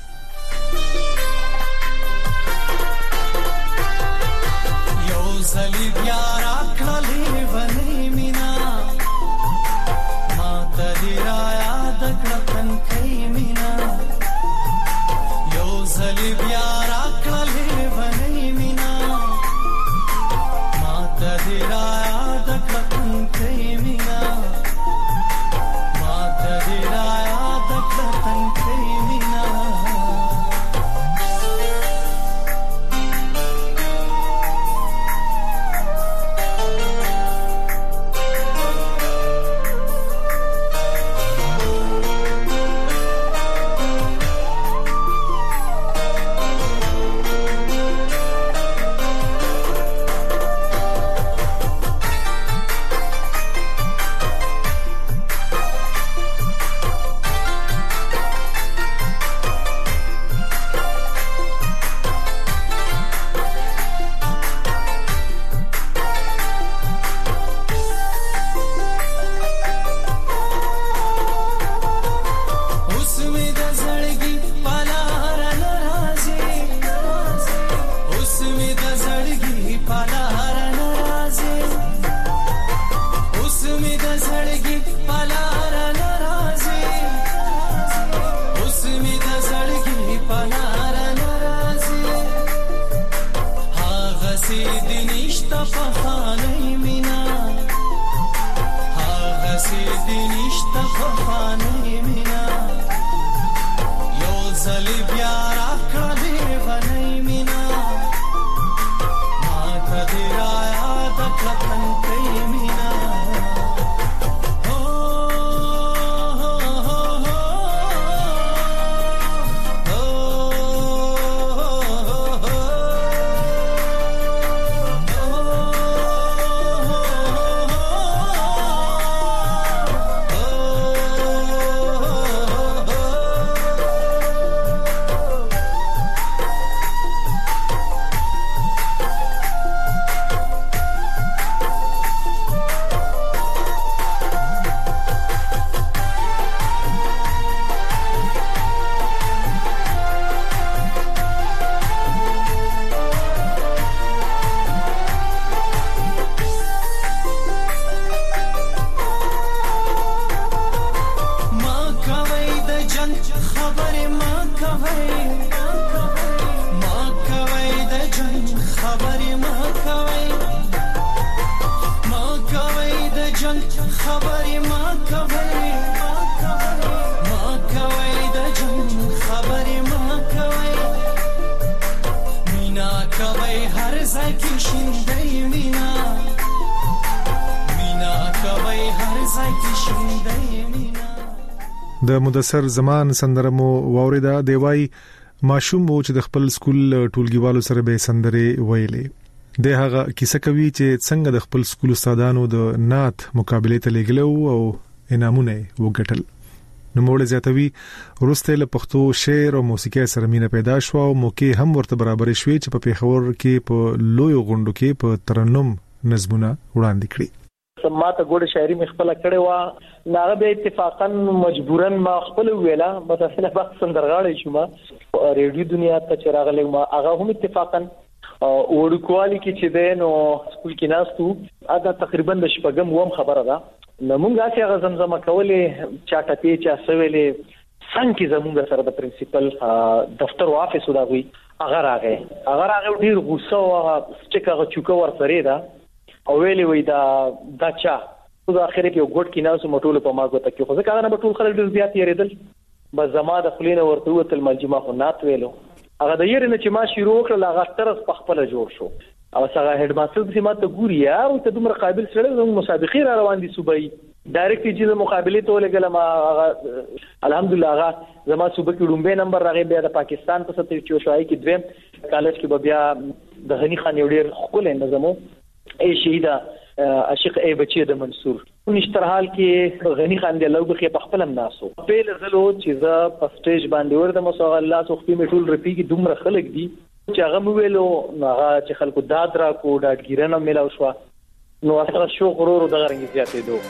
Speaker 23: د مدثر زمان سندره مو واوریدا دی وای ماشوم وو چې د خپل سکول ټولګیوالو سره به سندره ویلې د هغه کیسه کوي چې څنګه د خپل سکول استادانو د نعت مقابله ته لګلو او انعامونه وګټل. نو موږ زیاتوي ورسته له پښتو شعر او موسیقي سره مینه پیدا شو او موقع هم ورته برابر شوي چې په پیښور کې په لوی غونډو کې په ترنم نظمونه وړاندې کړي.
Speaker 3: سماته ګوډه شاعري مې خپل کړې و ناغه به اتفاقا مجبورن ما خپل ویلا بس اصله وخت سندرغاړې شوم ریډیو دنیا ته چراغلې ما هغه هم اتفاقا وړکوالي کې چې دینو سکول کې ناستو هغه تقریبا د شپږم ووم خبره ده نو موږ هغه هغه زمزمه کولې چاټه پی چا سویلې څنګه زموږ سره د پرنسپل دفتر او افیس وداوي هغه راغی هغه راغی ډیر غوسه او چې هغه چوکه ورسره ده او ویلې وای دا دچا په اخر کې یو ګډ کې ناس مټول په ماغو ته کې خو ځکه هغه ټول خلک ډیر زیات یریدل بس زما د خلینو ورته وتل ملجمه خو نات ویلو هغه د یری نه چې ما شروع کړل هغه طرز په خپل جوړ شو او هغه هډ ماستر چې ما ته ګوري او ته دومره قابل سره د مسابقې را روان دي صوبای ډایرکټ چې مقابله ته لګل ما الحمدلله هغه زما صوبې کې لومبه نمبر راغی بیا د پاکستان په ستو چې شوای کې دویم کالج کې بیا د غنی خان یو ډیر خپل نظمو ای شهیدا عاشق ای بچی د منصور نشتر حال کې غنی خان دی لوګ کې په خپل ناسو په لزلو چې ز په سټیج باندې ورته مسو الله سو خپل میټول رپی کې دومره خلک دي چې هغه ویلو هغه چې خلکو داد را کو ډاډګیرنه ملاو شو نو هغه شو غرور د غرنګ زیاتې دو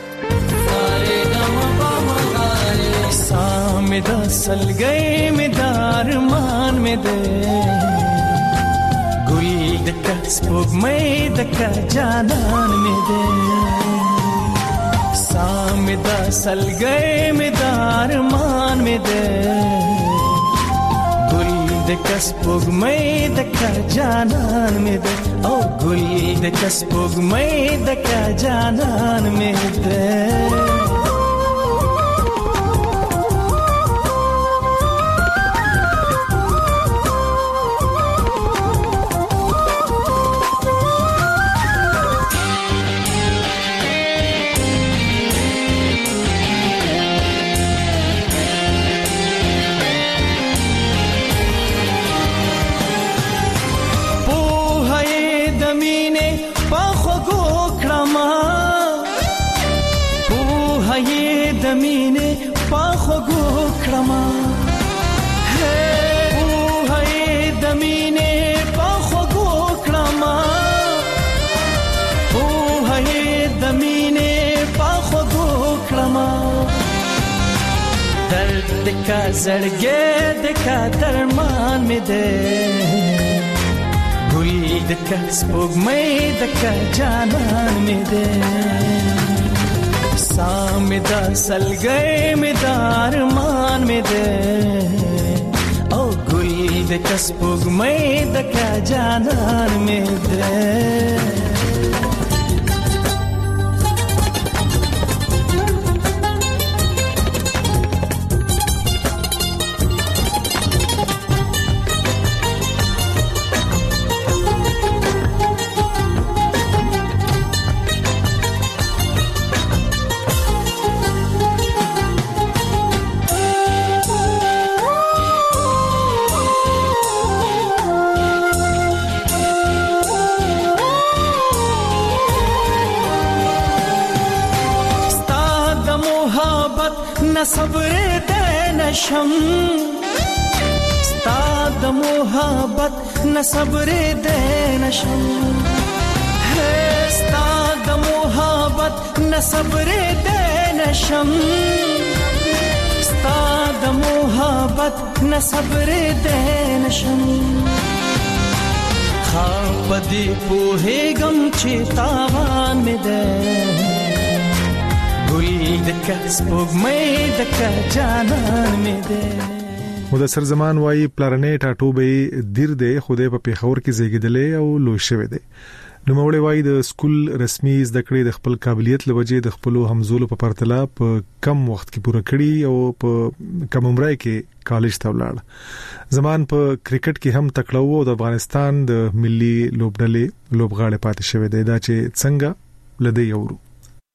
Speaker 5: سامد سلګي مدار مان مې ده دکا سپوږمۍ دکا جانان مې ده سامدا سلګۍ مې دار مان مې ده ګل دکا سپوږمۍ دکا جانان مې ده او ګل دکا سپوږمۍ دکا جانان مې ده دکا زړګې دکا درمان مې ده ګل دکا سپوږمۍ دکا جانان مې ده سامدا سلګۍ مې دارمان مې ده او ګل دکا سپوږمۍ دکا جانان مې ده صبر دې نشم ستا د محبت نه صبر دې نشم ستا د محبت نه صبر دې نشم ستا د محبت نه صبر دې نشم خاپ دې په هیګم چې تاوان مې ده
Speaker 23: مدثر زمان وايي پلانټ اټوبه دیر دی خوده په پیښور کې زیږیدلې او لوی شوی دی. نو موږ وايي د سکول رسمي زده کړې د خپل قابلیت لوجه د خپل همزولو په پرتله په کم وخت کې پوره کړی او په کم عمر کې کالج ته ولاړ. زمان په کرکټ کې هم تکړه او د افغانستان د ملي لوبډلې لوبغاړي پاتې شوی دی دا چې څنګه لدی یورو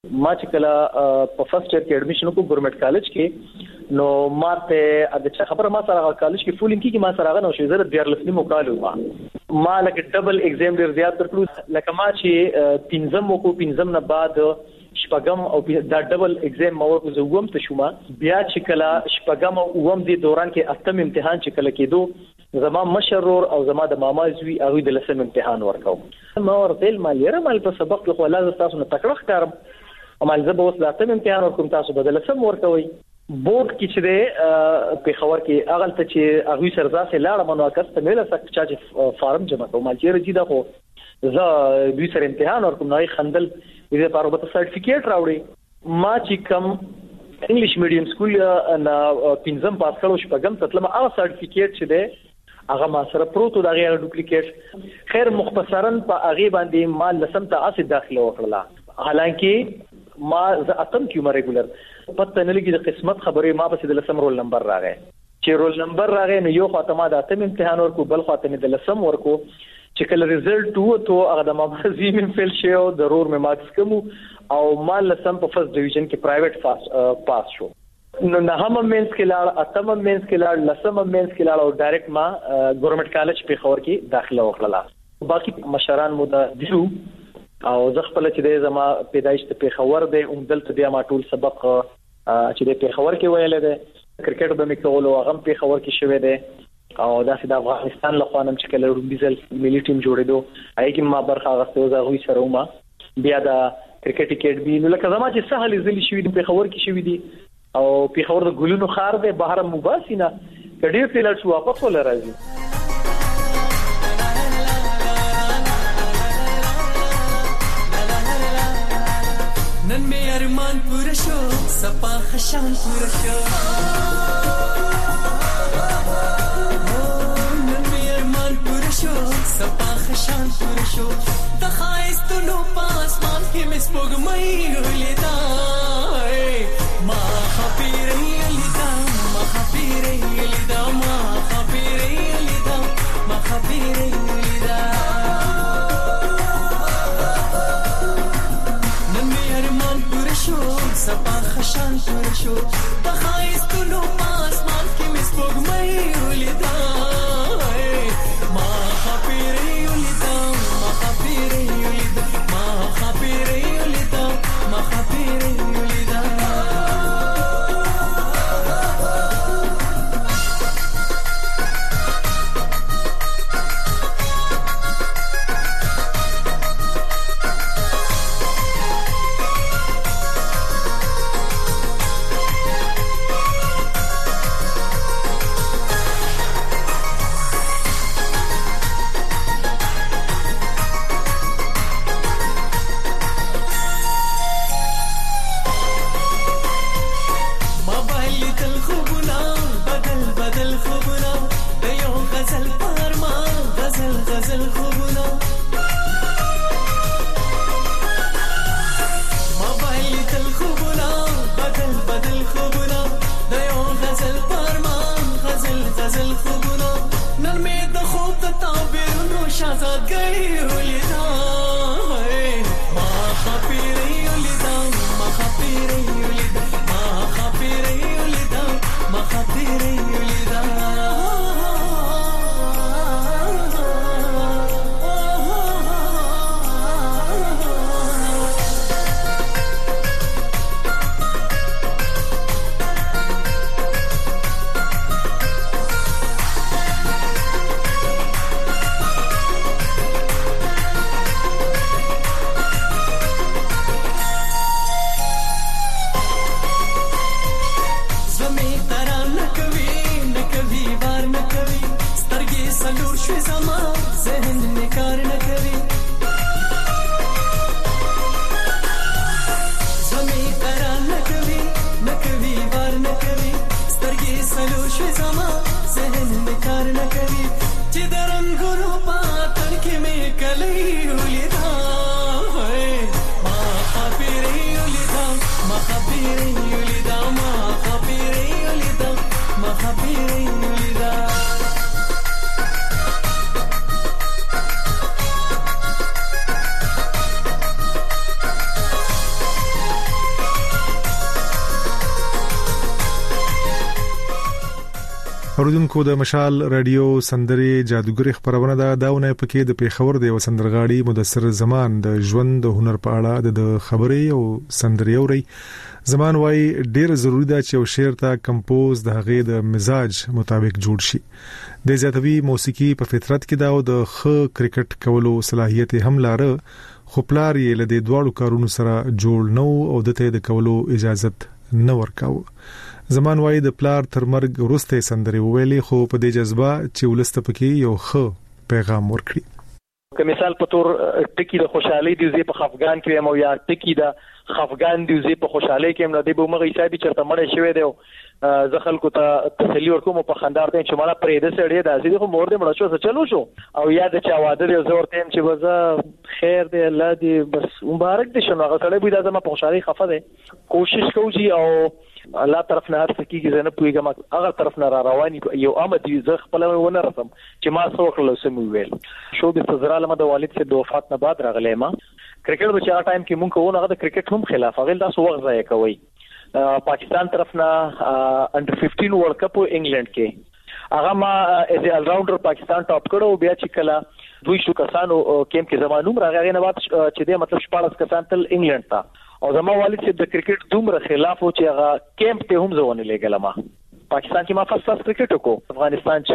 Speaker 3: ما چې کله په فرست ایئر کې اډمیشن کو ګورنمنت کالج کې نو ماته د چا خبره ما سره کالج کې فولینګ کې ما سره غنو شي زره د لسنی مقالو ما ما لکه ډبل ایگزام ډیر زیات ترلو لکه ما چې پنځم کو پنځم نه بعد شپږم او دا ډبل ایگزام مو ورکو زوم ته شوما بیا چې کله شپږم او اوم دی دوران کې اتم امتحان چې کله کېدو زما مشرور او زما د ماما زوی هغه د لسم امتحان ورکاو ما ورته مال یره مال په سبق خو لازم تاسو نه تکړه ښکارم او مال زه به اوس د اتم امتحان ورکوم تاسو به د لسم ورکوي بورډ کې چې د په خبر کې اغل ته چې هغه سرځه لاړه منو کسته مله سک چې فارم جمع کوم مال چیرې جدا خو زه دوی سره امتحان ورکوم نه خندل دې لپاره به سرټیفیکیټ راوړي ما چې کوم انګلیش میډیم سکول نه پنځم پاس کړو شپږم تطلم هغه سرټیفیکیټ چې ده هغه ما سره پروتو دا غیر ډوپلیکیټ خیر مختصرا په هغه باندې ما لسم ته اسې داخله وکړه حالانکه ما ز اتم کیو ریګولر پته نه لګي د قسمت خبرې ما پسې د لسم رول نمبر راغی چې رول نمبر راغی نو یو خاطر ما د اتم امتحان ورکو بل خاطر د لسم ورکو چې کله ریزلټ وو ته هغه د مامازي من فیل شو ضرور مې مارکس کوم او مال لسم په فرست ډیویژن کې پرایویټ پاس شو نو نه هم مینس کې لاړ اتم مینس کې لاړ لسم مینس کې لاړ او ډایرکټ ما ګورنمنت کالج په خور کې داخله وکړه باقي مشران مو د دیو او زه خپل چې د زما پیدایش ته په خور دی اومدل ته د ما ټول سبق چې د په خور کې ویل دی کرکټ به مې کول او هغه په خور کې شوی دی او دا چې د افغانستان له خوانم چې کله رومبي ځل ملي ټیم جوړېدو هغه کې ما برخه غوښتو زه غوي سره ما بیا د کرکټ اکیډمي نو لکه زما چې سهل ځلې شوې د پیښور کې شوې دي او پیښور د ګلونو خار دی بهر مباسینه کډیر تل شو واپس ولا راځي
Speaker 5: نن مې ارمان پوره شو سپا خشان پوره شو سپا خشان پوره شو د خایستونو پاسمان کې مې سپوږمۍ ولیدا ما خبرې لیدا ما خبرې لیدا ما خبرې لیدا ما خبرې لیدا نن مې ارمان پوره شو سپا خشان پوره شو د خایستونو پاسمان کې مې سپوږمۍ ولیدا
Speaker 23: اوردونکو د مشال رادیو سندري جادوګری خبرونه ده داونه پکې د پیښور د وسندرغاړي مدثر زمان د ژوند د هنر په اړه د خبرې او سندري اوري زمان وايي ډیر ضروری ده چې یو شعر ته کمپوز د هغې د مزاج مطابق جوړ شي د زیاتوي موسیقي په فطرت کې دا او د خ کرکټ کولو صلاحیت هم لاره خو پلار یې له دې دواړو کارونو سره جوړ نو او دته د کولو اجازه نه ورکاو زمان وايي د پلار تر مرګ وروسته سندري ویلې خو په دې جذبه چې ولسته پکې یو خ پیغام ورکړي
Speaker 3: که مثال په تور ټکی د خوشحالي دی زی په خفغان کې مو یا ټکی د خفغان دی زی په خوشحالي کې مله دی به مغه حسابي چرته مړ شوی دی زه خلکو ته تسلی ورکوم په خندار ته چې مړه پرې د سړی د ازي خو مور دې مړ شو څه چلو شو او یا د چا واده دی زه ورته چې وزه خیر دی الله دې بس مبارک دي شنو هغه سړی به د زما په خوشحالي خفه دی کوشش کوي او الله طرف نه هر څه کیږي زه نه پوهیږم هغه طرف نه را رواني یو آمد زه خپل ونه رسم چې ما څو کړل سم ویل شو به سزرا لمه د والد سے د وفات نه بعد راغلی ما کرکټ په چا ټایم کې مونږ کوو هغه د کرکټ هم خلاف هغه تاسو وخت ضایع کوي پاکستان طرف نه انډر ففټین ورلد کپ انګلند کې هغه ما از ال راونډر پاکستان ټاپ کړو بیا چې کله دوی شو کسانو کیم کې زمانوم راغی نه بعد چې د مطلب شپږ کسان تل انګلند ته او زما والد چې د کرکټ دومره خلاف او چې هغه کیمپ ته هم ځونه لګل ما پاکستان کې ما فرست کلاس کرکټ وکړو افغانستان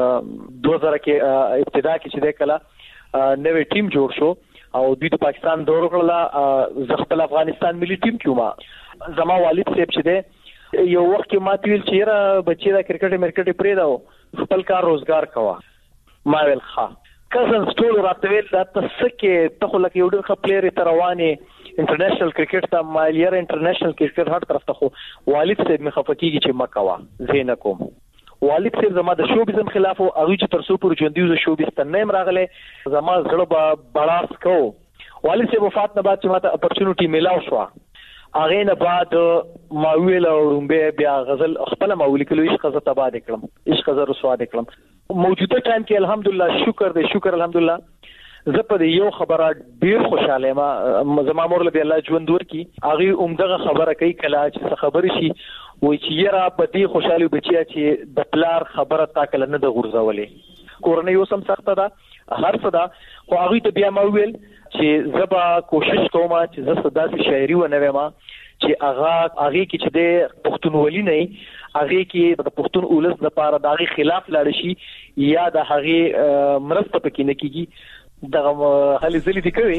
Speaker 3: چې دوه هزار کې ابتدا کې چې د کله نوې ټیم جوړ شو او دوی د پاکستان دور کړل زه خپل افغانستان ملي ټیم کې ما زما والد صاحب چې دی یو وخت کې ما تیل چې را بچی دا کرکټ مرکټ پرې دا خپل کار روزګار کوا ما ویل ښه کزن سټول راتویل دا تسکه ته خو لکه یو ډېر ښه پلیئر تر روانه انټرنیشنل کرکټ ته مالیر انټرنیشنل کرکټ هر طرف ته خو والد صاحب مخ فکیږي چې مکوا زین کوم والد صاحب زما د شوبیزم خلاف او هغه چې تر څو پر ژوندۍ شوبیز ته نیم راغله زما زړه به بلاس کو والد صاحب وفات نه بعد چې ماته اپورچونټی میلاو شو هغه نه بعد ما ویل اورمبه بیا غزل خپل ما ولیکلو عشق غزه تباد کړم عشق غزه رسوا کړم موجوده ټایم کې الحمدلله شکر دې شکر الحمدلله زه په یو خبره ډیر خوشاله ما زما مور له الله ژوند ورکی هغه عمدغه خبره کوي کله چې خبرې شي وای چې یاره په دې خوشاله بچیا چې د پلار خبره تا کله نه د غورځولې کورنۍ اوسم سخته ده هر څه ده خو هغه ته بیا ما ویل چې زبا کوشش کوم چې زه صداسي شاعري و نه وېما چې هغه هغه کې چې د پښتونولي نه هغه کې د پښتون اولس لپاره د هغه خلاف لاړ شي یا د هغه مرسته پکې نه کیږي دغه هلي زلي دي کوي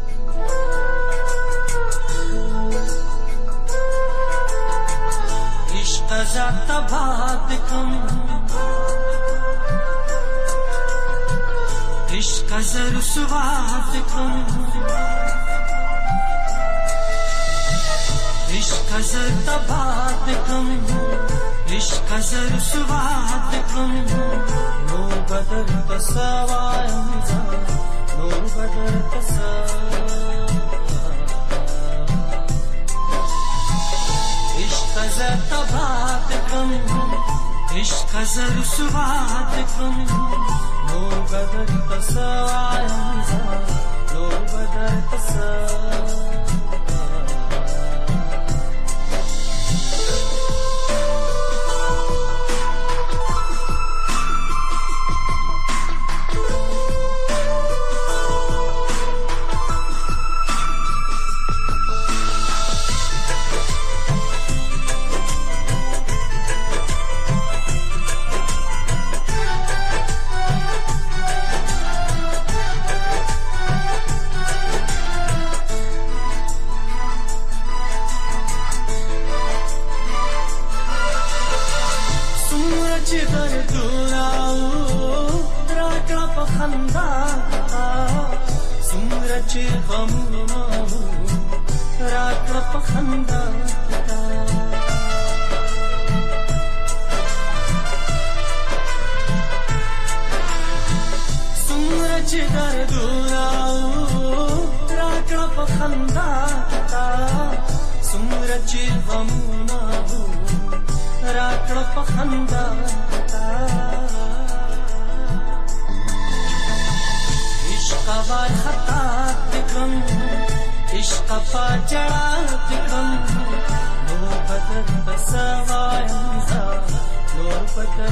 Speaker 5: عشق ذات باد کم عشق زر سواد کم عشق زر باد کم عشق زر سواد کم نو بدل تسوایم نور بدر تسا عشق زر تباد کم عشق زر سواد کم نور بدر تسا نور بدر تسا نور بدر تسا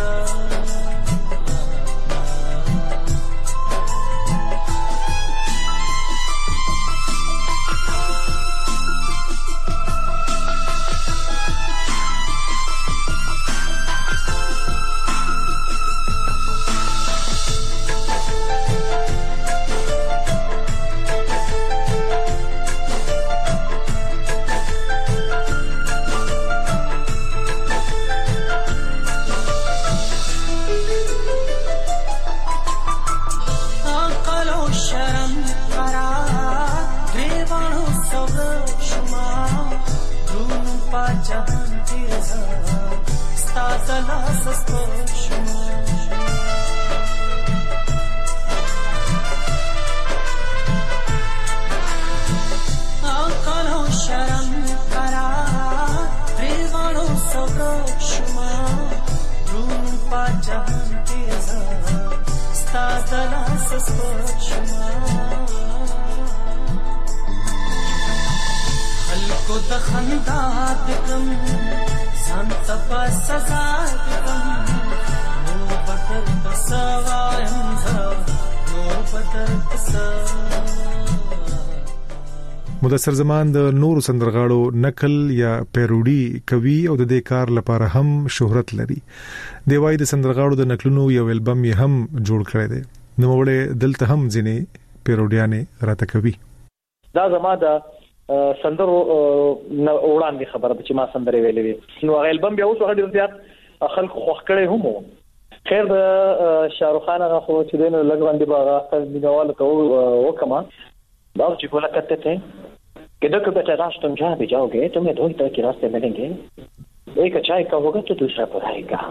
Speaker 23: مدثر زمان د نورو سندرغاړو نقل یا پیروډي کوي او د دې کار لپاره هم شهرت لري. دی وايي د سندرغاړو د نقلونو یو البم یې هم جوړ کړی دی. نو وړه دلته هم ځینې پیروډیانه راته کوي.
Speaker 3: دا زما د سندرو وړاندې خبره چې ما سندرې ویلې وي. نو هغه البم بیا اوس هغه ډیر زیات خلک خوښ کړي هم. خیر د شاروخ خان هغه خو چې دینه لګ باندې باغ خپل مینوال کو وکما बाबू जी बोला करते थे कि देखो बेटा राज तुम जहाँ भी जाओगे तुम्हें दो ही तरह के रास्ते मिलेंगे, एक अच्छाई का होगा तो दूसरा बुराई का.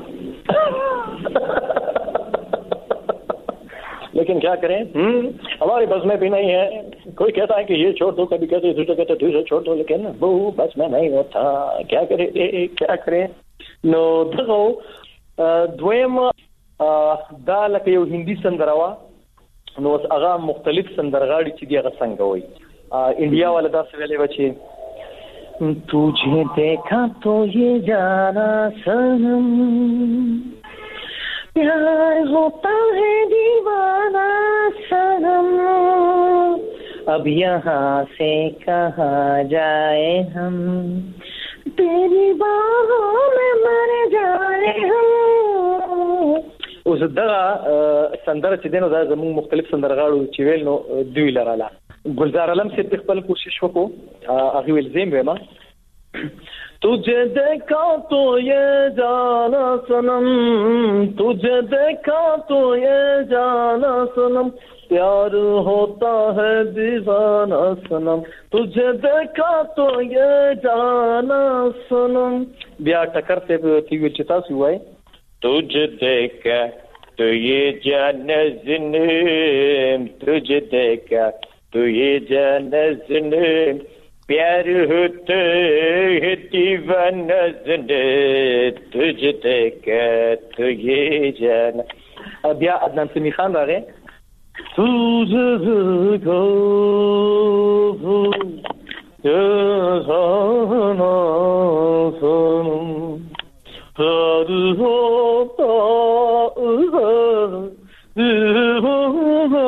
Speaker 3: लेकिन क्या करें, हमारे बस में भी नहीं है. कोई कहता है कि ये छोड़ दो, कभी कहते दूसरे कहते दूसरे छोड़ दो, लेकिन वो बस में नहीं होता. क्या करें क्या करें. नो दغو دویم دا لکه یو هندي سندروا نو هغه مختلف سندرغاړي چې دی هغه څنګه وای. انډیا والا دا څه ویلې و چې तुझे देखा तो ये जाना सनम प्यार होता है दीवाना सनम अब यहाँ से कहाँ जाए हम तेरी बाहों में मर जाए हम. اوس دا سندره چې دینو دا زموږ مختلف سندرغاړو چې ویل نو دوی لراله. گلزار علم سے خپل کوشش وکړو هغه ویل زم ویما तुझे देखा तो ये जाना सनम तुझे देखा तो ये जाना सनम प्यार होता है दीवाना सनम तुझे देखा तो ये जाना सनम. بیا ټکر ته تیو چتا سی وای तुझे देखा तो ये जाना सनम तुझे देखा तो ये जाना सनम प्यार होता है दीवाना सनम तुझे देखा तो ये जाना. بیا عدنان سمی خان راغی तुझे देखा जाना सनम प्यार होता है दीवाना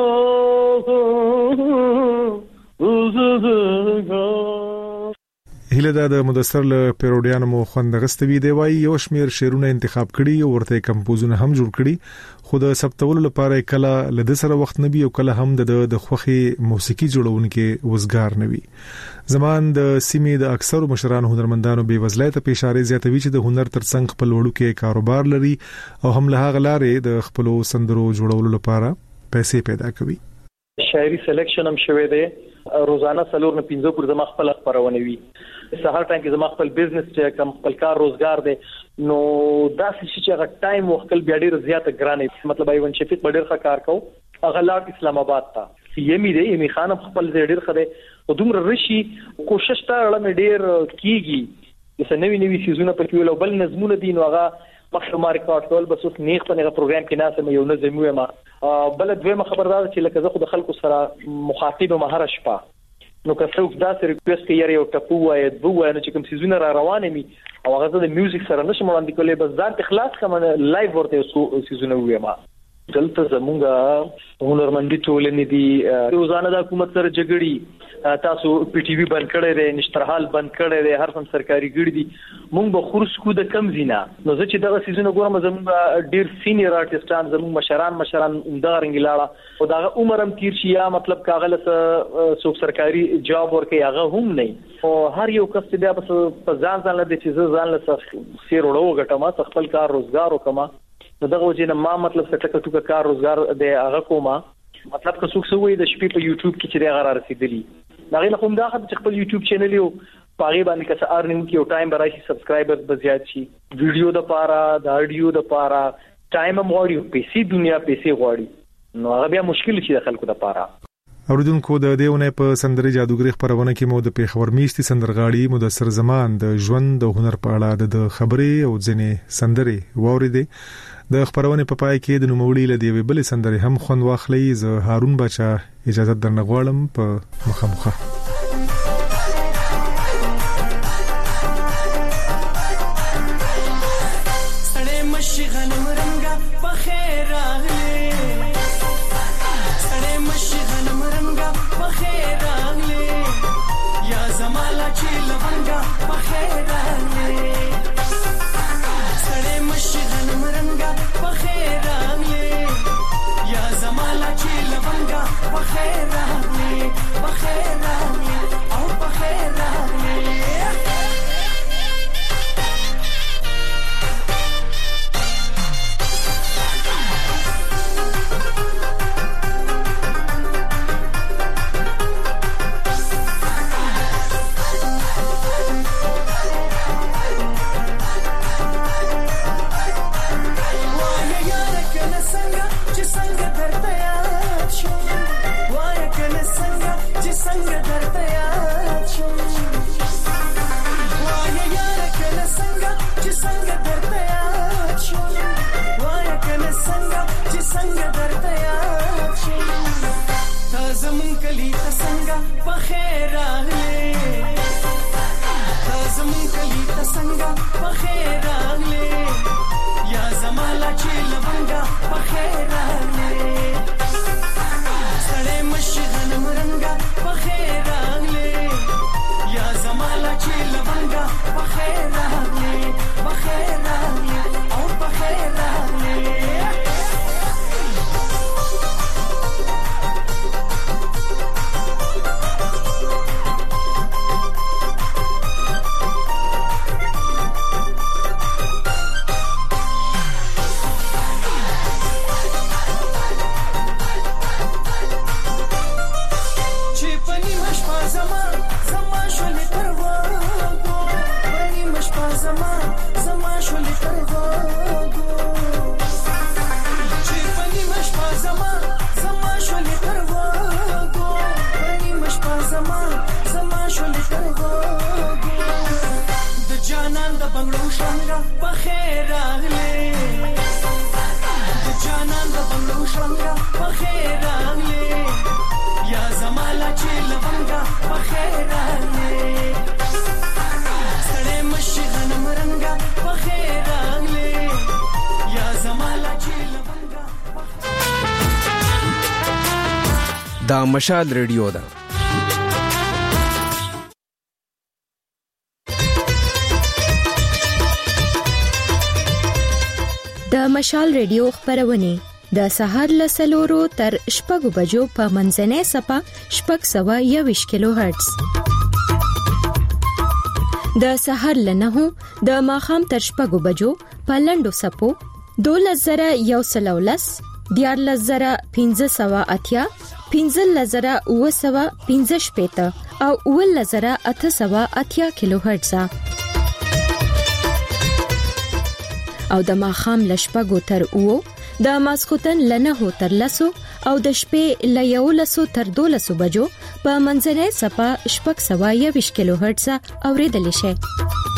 Speaker 23: هله دا د مدثر له پیروډیانو مو خوند غستوي دی وای یو شمیر شعرونه انتخاب کړي او ورته کمپوزونه هم جوړ کړي. خو د ثبتولو لپاره کله لد سره وخت نبي او کله هم د د خوخي موسیقي جوړونکو وزګار نوي. زمان د سیمې د اکثر مشرانو هنرمندانو بې وزلۍ ته اشاره زیاتوي چې د هنر ترڅنګ خپل وړو کې کاروبار لري او هم له هغه لارې د خپل سندرو جوړولو لپاره پیسې پیدا کوي.
Speaker 3: شاعري سلیکشن هم شوی دی. روزانه سلور نه پنځه پر زما خپل خبرونه وي. سهار ټایم کې زما خپل بزنس چې کم خپل کار روزګار دی نو دا چې هغه ټایم وخت بیا ډیر زیاته ګرانه مطلب ایون شفیق ډیر ښه کار کو هغه لاړ اسلام آباد ته یمي دی یمي خان خپل ډیر خده او دومره رشي کوشش تا لړم ډیر کیږي چې نوې نوې سيزونه په کېلو بل نظمونه دي نو هغه مخه ما ریکارډ کول بس اوس نیغ په هغه پروګرام کې ناسه یو نظم وې ما بل دویمه خبردار چې لکه زه خو د خلکو سره مخاطب مهره شپه نو که څوک دا سره ریکوست کوي یو ټپو وای د بو وای چې کوم سيزونه را روانه مي او هغه د میوزیک سره نشم وړاندې کولای بس ځان ته خلاص کوم لایو ورته سو سيزونه ویما دلته زمونږه هنرمندي ټولنې دي روزانه د حکومت سره جګړې تاسو پی ټي وی بند کړی دی نشترحال بند کړی دی هر څوم سرکاري ګړي دي مونږ به خورس کو د کم زینا نو زه چې دغه سيزونه ګورم زمونږ ډیر سینیئر آرټیستان زمونږ مشران مشران عمدار انګلاړه او دغه عمر هم تیر شي یا مطلب کاغله سو سرکاري جاب ورکي هغه هم نه او هر یو کس بیا په ځان ځان له چې ځان له سیر وړو غټما خپل کار روزګار وکما نو دغه وجه ما مطلب څه ټکه ټکه کار روزګار دی هغه کومه مطلب که څوک سوي د شپې په یوټیوب کې چې هغه رسیدلی دا غي کوم دا چې خپل یوټیوب چینل یو پاره باندې که څه ارنینګ کې او ټایم برای شي سبسکرایبرز به زیات شي ویډیو د پاره د اډیو د پاره ټایم هم غواړي پیسې دنیا پیسې غواړي نو هغه بیا مشکل شي د خلکو د پاره
Speaker 23: اوریدونکو د دیونه په سندري جادوګری خبرونه کې مو د پیښور میشتي سندرغاړي مدثر زمان د ژوند د هنر په اړه د خبرې او ځنې سندري ووريدي د خبرونه په پای کې د نوموړي له دی بل سندري هم خوند واخلي ز هارون بچا اجازه درنغوالم په مخامخه
Speaker 8: دا مشال ریډیو ده
Speaker 14: د مشال ریډیو خبرونه د سهار له سلورو تر شپږو بجو په منځنۍ سپه شپږ سوه یوویشت کیلو هرتز د سهار له نهو د ماښام تر شپږو بجو په لنډو سپو دولس زره یو سل ولس دیارلس زره پنځه سوه اتیا پنځه زره اوه سوه پنځه شپېته او اوه زره اته سوه اتیا کیلو هرتز او د ماښام له شپږو تر اوو د ماسخوتن له نهو تر لسو او د شپې له یولسو تر دولسو بجو په منځنۍ سپه شپږ سوه یوویشت کیلو هرتز اوریدلی شئ